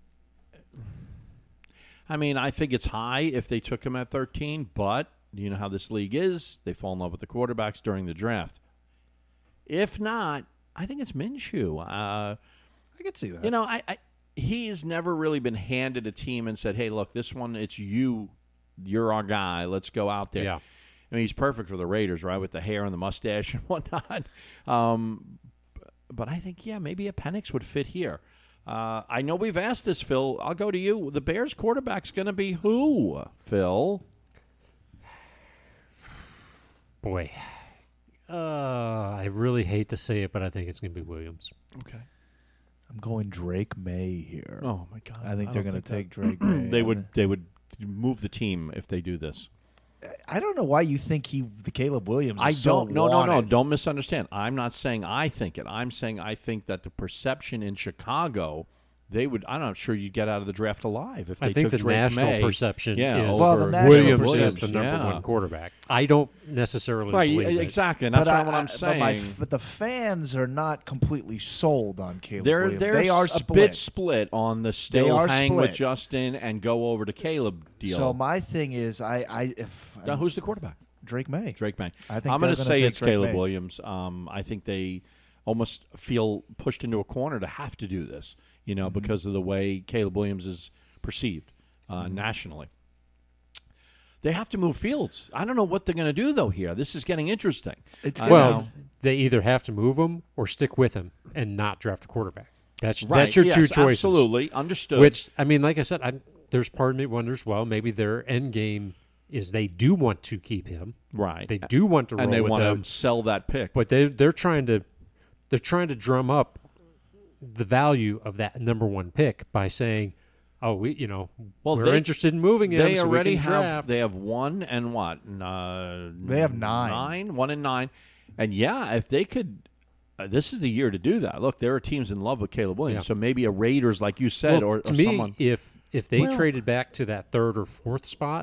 I mean, I think it's high if they took him at 13, but you know how this league is. They fall in love with the quarterbacks during the draft. If not, I think it's Minshew. I could see that. You know, he's never really been handed a team and said, "Hey, look, this one, it's you. You're our guy. Let's go out there." Yeah. I mean, he's perfect for the Raiders, right, with the hair and the mustache and whatnot. But I think, maybe a Penix would fit here. I know we've asked this, Phil. I'll go to you. The Bears quarterback's going to be who, Phil? Boy. I really hate to say it, but I think it's going to be Williams. Okay. I'm going Drake May here. Oh, my God. I think they're don't going to think take Drake May. They would move the team if they do this. I don't know why you think the Caleb Williams. I Is so don't. No. wanted. Don't misunderstand. I'm not saying I think it. I'm saying I think that the perception in Chicago, they would. I'm not sure you'd get out of the draft alive if they I think took the Drake national May. perception Yeah, is Well, the over national Williams is perception, the number yeah. one quarterback. I don't necessarily Right, believe it. exactly, and that's But not what I'm saying. But the fans are not completely sold on Caleb They're Williams. they're They are a split. bit split on the still are hang with split. Justin and go over to Caleb deal. So my thing is, if now, who's the quarterback? Drake May. Drake May. I think I'm they're going to gonna say take it's Drake Caleb May. Williams. I think they almost feel pushed into a corner to have to do this, Mm-hmm. because of the way Caleb Williams is perceived nationally. They have to move Fields. I don't know what they're going to do, though, here. This is getting interesting. It's I gonna- know. Well, they either have to move him or stick with him and not draft a quarterback. That's Right, your yes, two choices. Absolutely. Understood. Which, I mean, like I said, there's part of me wonders, well, maybe their end game is they do want to keep him. right. They do want to roll and they with want him, to sell that pick. but they're trying to drum up the value of that number one pick by saying, "Oh, we're interested in moving him. They so already we can have. draft." They have one and what? They have 9. 1 and 9, and if they could. This is the year to do that. Look, there are teams in love with Caleb Williams, Yeah. so maybe a Raiders, like you said, Well, or to me, someone. if they Well- traded back to that third or fourth spot,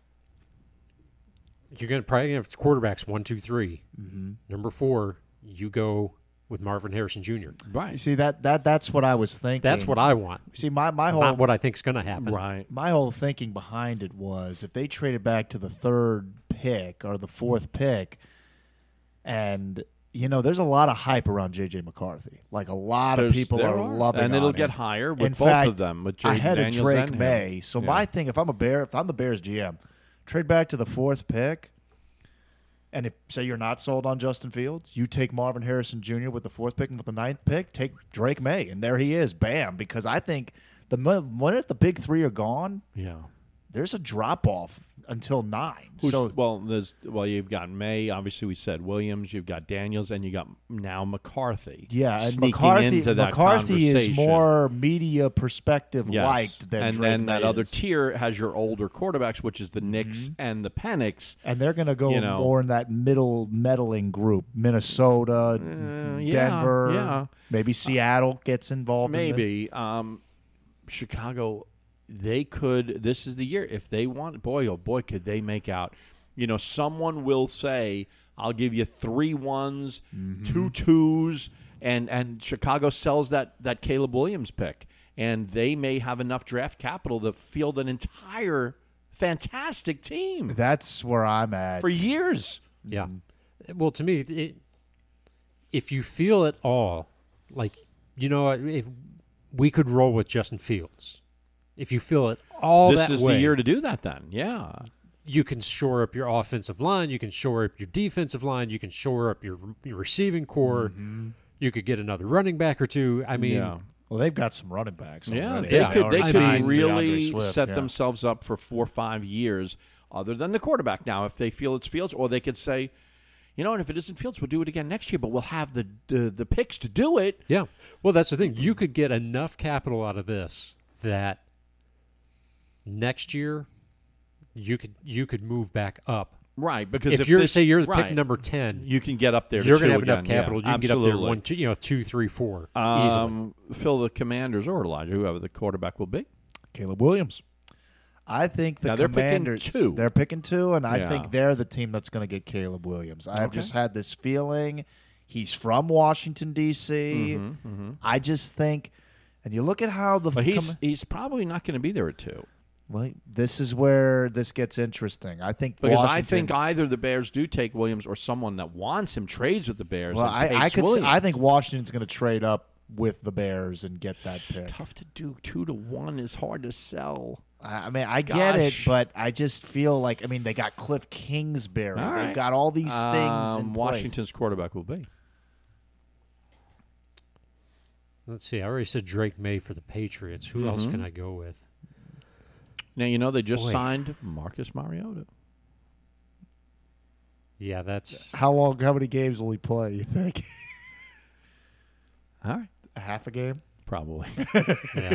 you're going to probably have quarterbacks 1, 2, 3. Mm-hmm. Number 4, you go with Marvin Harrison Jr. You Right. see that's what I was thinking. That's what I want, see. My whole not what I think is going to happen. Right. my whole thinking behind it was if they traded back to the third pick or the fourth pick, and there's a lot of hype around J.J. McCarthy. Like a lot of people There are loving, and on it'll him. get higher with In both fact, of them. With Jaden ahead Daniels of Drake and him. May. So Yeah. my thing, if I'm the Bears GM, trade back to the fourth pick. And if say you're not sold on Justin Fields, you take Marvin Harrison Jr. with the fourth pick, and with the ninth pick, take Drake May, and there he is, bam. Because I think the minute the big three are gone, Yeah. there's a drop off until 9. Who's- So you've got May. Obviously, we said Williams. You've got Daniels, and you got now McCarthy. yeah, and sneaking McCarthy into that McCarthy is conversation. more media perspective Yes. liked than and Drake then that May other is. tier has your older quarterbacks, which is the Mm-hmm. Knicks and the Penix. And they're going to go You know. more in that middle meddling group. Minnesota, yeah, Denver, yeah. maybe Seattle gets involved. Maybe Chicago. They could. This is the year if they want. Boy, oh boy, could they make out? Someone will say, "I'll give you 3 1s, Mm-hmm. 2 2s," and Chicago sells that Caleb Williams pick, and they may have enough draft capital to field an entire fantastic team That's where I'm at. for years. Yeah. Well, to me, if you feel at all like, if we could roll with Justin Fields, if you feel it all This that is way, the year to do that. Then, yeah. you can shore up your offensive line, you can shore up your defensive line, you can shore up your receiving core, you could get another running back or two. I mean, yeah. Well, they've got some running backs. Yeah, already. they could already they signed could really DeAndre Swift, set yeah. themselves up for 4 or 5 years, other than the quarterback. Now, if they feel it's Fields, or they could say, and if it isn't Fields, we'll do it again next year, but we'll have the picks to do it. yeah. Well, that's the thing. You could get enough capital out of this that next year you could move back up. Right, because If you're this, say you're right, pick number 10, you can get up there. you're going to have enough again. capital. Yeah, You can get up there absolutely. 1, 2, 2, 3, 4 easily. Phil, the Commanders or Elijah, whoever the quarterback will be. Caleb Williams. I think the Now, they're picking Commanders. 2. They're picking 2, and I Yeah. think they're the team that's going to get Caleb Williams. I've Okay. just had this feeling. He's from Washington D.C. I just think, and you look at how the. But he's probably not going to be there at 2. Well, this is where this gets interesting. I think Because Washington, I think either the Bears do take Williams or someone that wants him trades with the Bears. Well, and takes I Williams. I think Washington's going to trade up with the Bears and get that pick. Tough to do. 2-1 is hard to sell. I mean, I get it, Gosh. but I just feel like, I mean, they got Cliff Kingsbury. All right. They've got all these things in place. Washington's quarterback will be. Let's see. I already said Drake May for the Patriots. Who else can I go with? Now, you know they just Boy. signed Marcus Mariota. Yeah, that's How many games will he play, you think? All right. A half a game? Probably. yeah.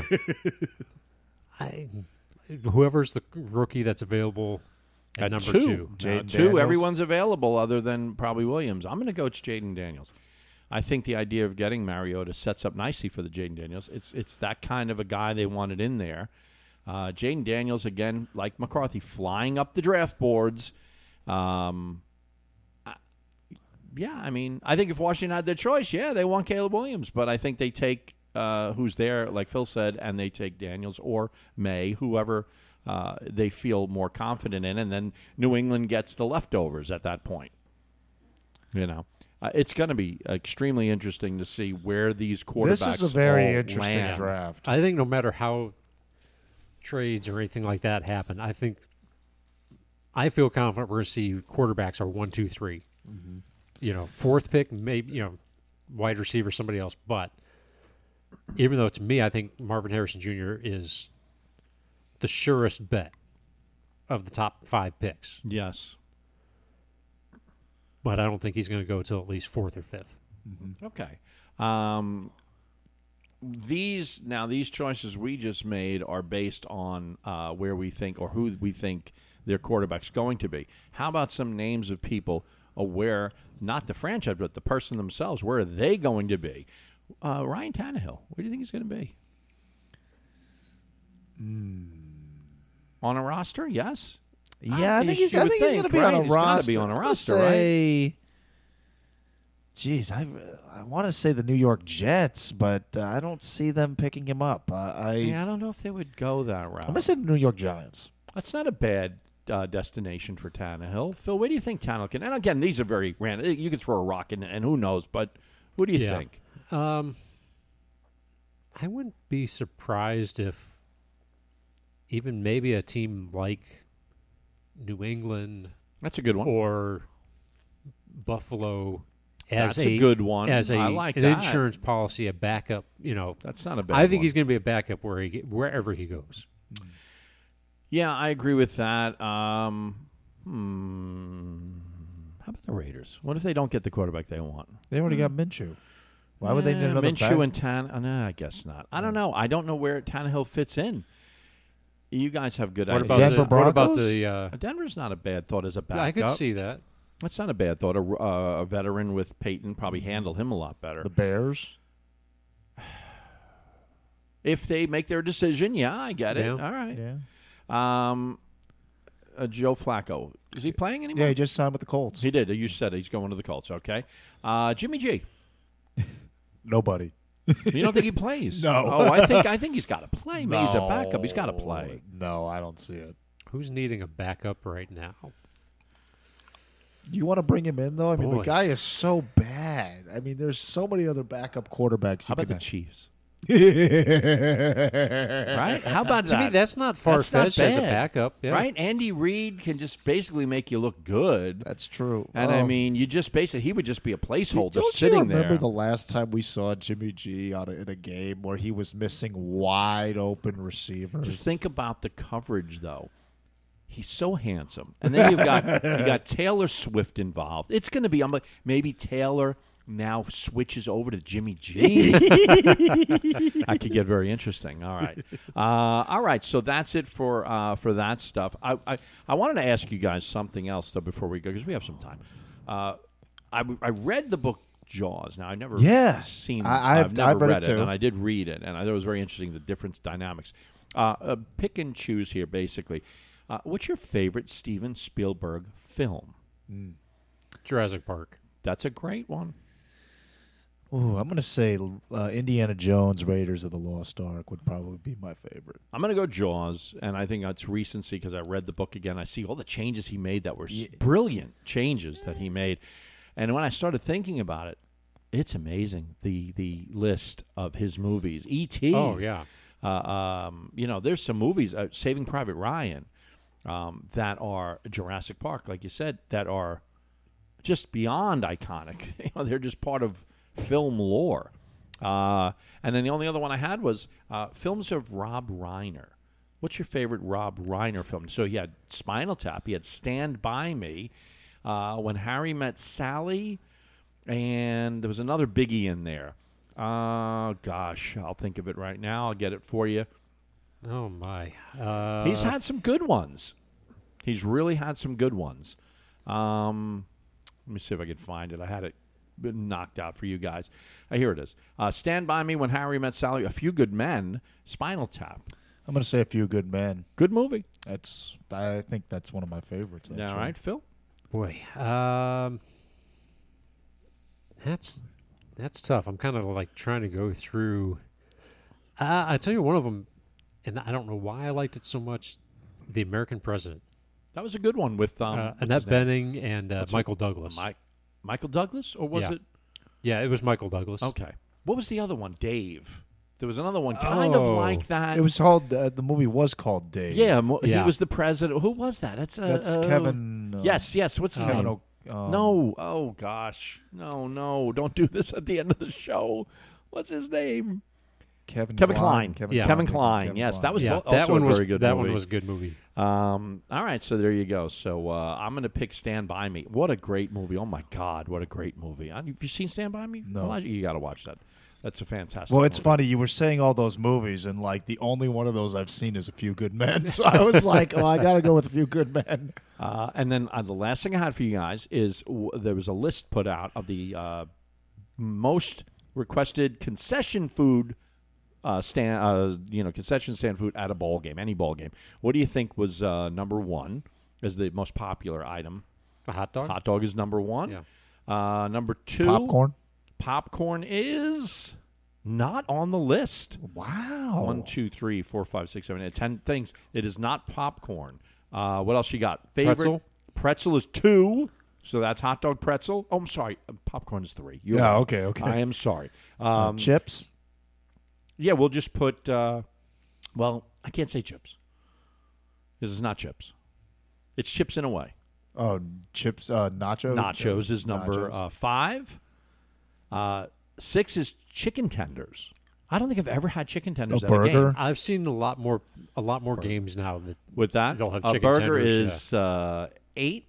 Whoever's the rookie that's available at number 2. Now, Jaden 2, Daniels? everyone's available other than probably Williams. I'm going to go to Jaden Daniels. I think the idea of getting Mariota sets up nicely for the Jaden Daniels. It's that kind of a guy they wanted in there. Jaden Daniels, again, like McCarthy, flying up the draft boards. Yeah, I mean, I think if Washington had their choice, they want Caleb Williams. But I think they take who's there, like Phil said, and they take Daniels or May, whoever they feel more confident in, and then New England gets the leftovers at that point. You know, it's going to be extremely interesting to see where these quarterbacks This is a very all interesting land. draft. I think no matter how trades or anything like that happen, I feel confident we're going to see quarterbacks are 1, 2, 3. Mm-hmm. You know, 4th pick, maybe wide receiver, somebody else. But even though to me, I think Marvin Harrison Jr. is the surest bet of the top 5 picks. Yes. But I don't think he's going to go till at least 4th or 5th. Okay. These choices we just made are based on where we think or who we think their quarterback's going to be. How about some names of people where not the franchise but the person themselves? Where are they going to be? Ryan Tannehill. Where do you think he's going to be? On a roster? Yes. Yeah, I think he's you would going to be right? on a He's gotta roster. be on a I'm gonna roster, right? say, Geez, I want to say the New York Jets, but I don't see them picking him up. I don't know if they would go that route. I'm going to say the New York Giants. That's not a bad destination for Tannehill. Phil, where do you think Tannehill can? And again, these are very random. You could throw a rock in, and who knows? But who do you think? I wouldn't be surprised if even maybe a team like New England That's a good one. or Buffalo as That's a good one. as I like an that. insurance policy, a backup. That's not a bad I think one. he's going to be a backup wherever he goes. Yeah, I agree with that. How about the Raiders? What if they don't get the quarterback they want? They already got Minshew. Why would they need another Minshew back? and Tan? No, I guess not. I don't know. I don't know where Tannehill fits in. You guys have good What ideas. about Denver what about Broncos? the? Denver's not a bad thought as a backup. I could see that. That's not a bad thought. A veteran with Peyton probably handle him a lot better. The Bears. If they make their decision, I get it. Yeah. All right. Yeah. Joe Flacco. Is he playing anymore? Yeah, he just signed with the Colts. He did. You said he's going to the Colts. Okay. Jimmy G. Nobody. You don't think he plays? No. Oh, I think he's got to play. Maybe he's a backup. He's got to play. No, I don't see it. Who's needing a backup right now? You want to bring him in, though? I mean, the Boy. guy is so bad. I mean, there's so many other backup quarterbacks. How about the Chiefs? right? Right? How about To me, that's not far fetched as a bad. backup. Yeah. Right? Andy Reid can just basically make you look good. That's true. And I mean, you just basically, he would just be a placeholder don't sitting you remember there. the last time we saw Jimmy G in a game where he was missing wide open receivers? Just think about the coverage, though. He's so handsome, and then you got Taylor Swift involved. It's going to be maybe Taylor now switches over to Jimmy G. That could get very interesting. All right. So that's it for that stuff. I wanted to ask you guys something else though before we go because we have some time. I read the book Jaws. Now I've never seen. I've never read it, and I did read it, and I thought it was very interesting the different dynamics. Pick and choose here, basically. What's your favorite Steven Spielberg film? Jurassic Park. That's a great one. Ooh, I'm going to say Indiana Jones, Raiders of the Lost Ark would probably be my favorite. I'm going to go Jaws, and I think that's recency because I read the book again. I see all the changes he made that were brilliant changes that he made. And when I started thinking about it, It's amazing the list of his movies. E.T. Oh yeah. There's some movies, Saving Private Ryan, that are Jurassic Park, like you said, that are just beyond iconic. They're just part of film lore. And then the only other one I had was films of Rob Reiner. What's your favorite Rob Reiner film? So he had Spinal Tap. He had Stand By Me, When Harry Met Sally, and there was another biggie in there. Gosh, I'll think of it right now. I'll get it for you. Oh my. He's had some good ones. He's really had some good ones. Let me see if I can find it. I had it knocked out for you guys. Here it is. Stand By Me, When Harry Met Sally, A Few Good Men, Spinal Tap. I'm going to say A Few Good Men. Good movie. I think that's one of my favorites. Actually. All right, Phil? Boy. That's tough. I'm kind of like trying to go through. I tell you one of them, and I don't know why I liked it so much. The American President. That was a good one with what's Annette his name? Bening and Michael Douglas. Michael Douglas, or was Yeah. it? Yeah, it was Michael Douglas. Okay. What was the other one? Dave. There was another one kind of Oh. like that. It was called. The movie was called Dave. Yeah, he Yeah. was the president. Who was that? That's Kevin. Yes. What's his Kevin. name? No. Oh gosh. No. Don't do this at the end of the show. What's his name? Kevin Klein. Yeah. Kevin Klein. Yes, that was Yeah, also that one a was very good that movie. one was a good movie. All right, so there you go. So I'm going to pick Stand By Me. What a great movie. Oh, my God, what a great movie. Have you seen Stand By Me? No. Elijah, you got to watch that. That's a fantastic Well, it's movie. funny. You were saying all those movies, and like the only one of those I've seen is A Few Good Men. So I was like, I got to go with A Few Good Men. And then the last thing I had for you guys is there was a list put out of the most requested concession food concession stand food at a ball game, any ball game. What do you think was number one as the most popular item? A hot dog. Hot dog is number one. Yeah. Number two, Popcorn. Popcorn is not on the list. Wow. 1, 2, 3, 4, 5, 6, 7, 8, 10 things. It is not popcorn. What else you got? Favorite Pretzel? Pretzel is 2. So that's hot dog, pretzel. Oh, I'm sorry. Popcorn is 3. You're Yeah, right. okay. I am sorry. Chips. Yeah, we'll just put. Well, I can't say chips because it's not chips. It's chips in a way. Oh, chips. Nachos. Nachos is number Nachos. 5. 6 is chicken tenders. I don't think I've ever had chicken tenders A at a game. burger? I've seen a lot more games now that With that, They'll have a chicken burger tenders, is 8.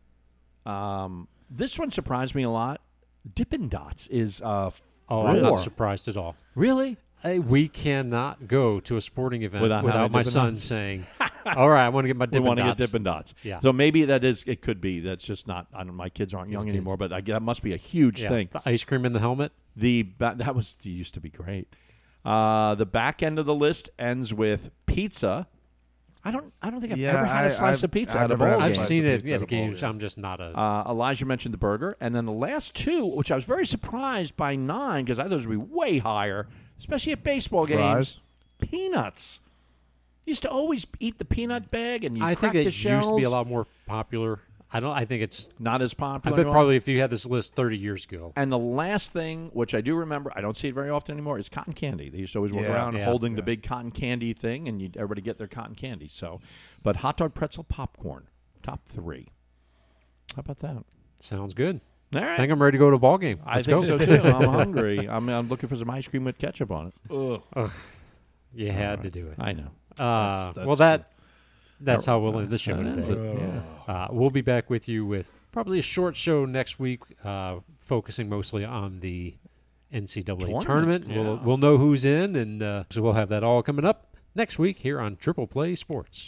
This one surprised me a lot. Dippin' Dots is I'm 4. not surprised at all. Really? We cannot go to a sporting event Without without, having my Dippin' son Dots. saying, "All right, I want to get my We Dippin' want to Dots." get Dippin' Dots. Yeah. So maybe that is. It could be. That's just not. I don't. My kids aren't young anymore, but that must be a huge Yeah. thing. The ice cream in the helmet. That used to be great. The back end of the list ends with pizza. I don't think I've ever had a slice of pizza at a ball I've game. seen it pizza at at a ball games. game. I'm just not a. Elijah mentioned the burger, and then the last two, which I was very surprised by 9 because I thought it would be way higher, especially at baseball games. Fries? Peanuts. Used to always eat the peanut bag, and you I crack think it the shells. used to be a lot more popular. I think it's. Not as I popular. bet anymore. probably if you had this list 30 years ago. And the last thing, which I do remember, I don't see it very often anymore, is cotton candy. They used to always walk Yeah. around Yeah. holding the big cotton candy thing, and everybody get their cotton candy. So, but hot dog, pretzel, popcorn, top 3. How about that? Sounds good. All I right. think I'm ready to go to a ball game. I Let's think go. so too. I'm hungry. I'm looking for some ice cream with ketchup on it. You had to do it. I know. That's That's how we'll end the show That ends today. it. Yeah. We'll be back with you with probably a short show next week, focusing mostly on the NCAA tournament. Yeah. We'll know who's in, and so we'll have that all coming up next week here on Triple Play Sports.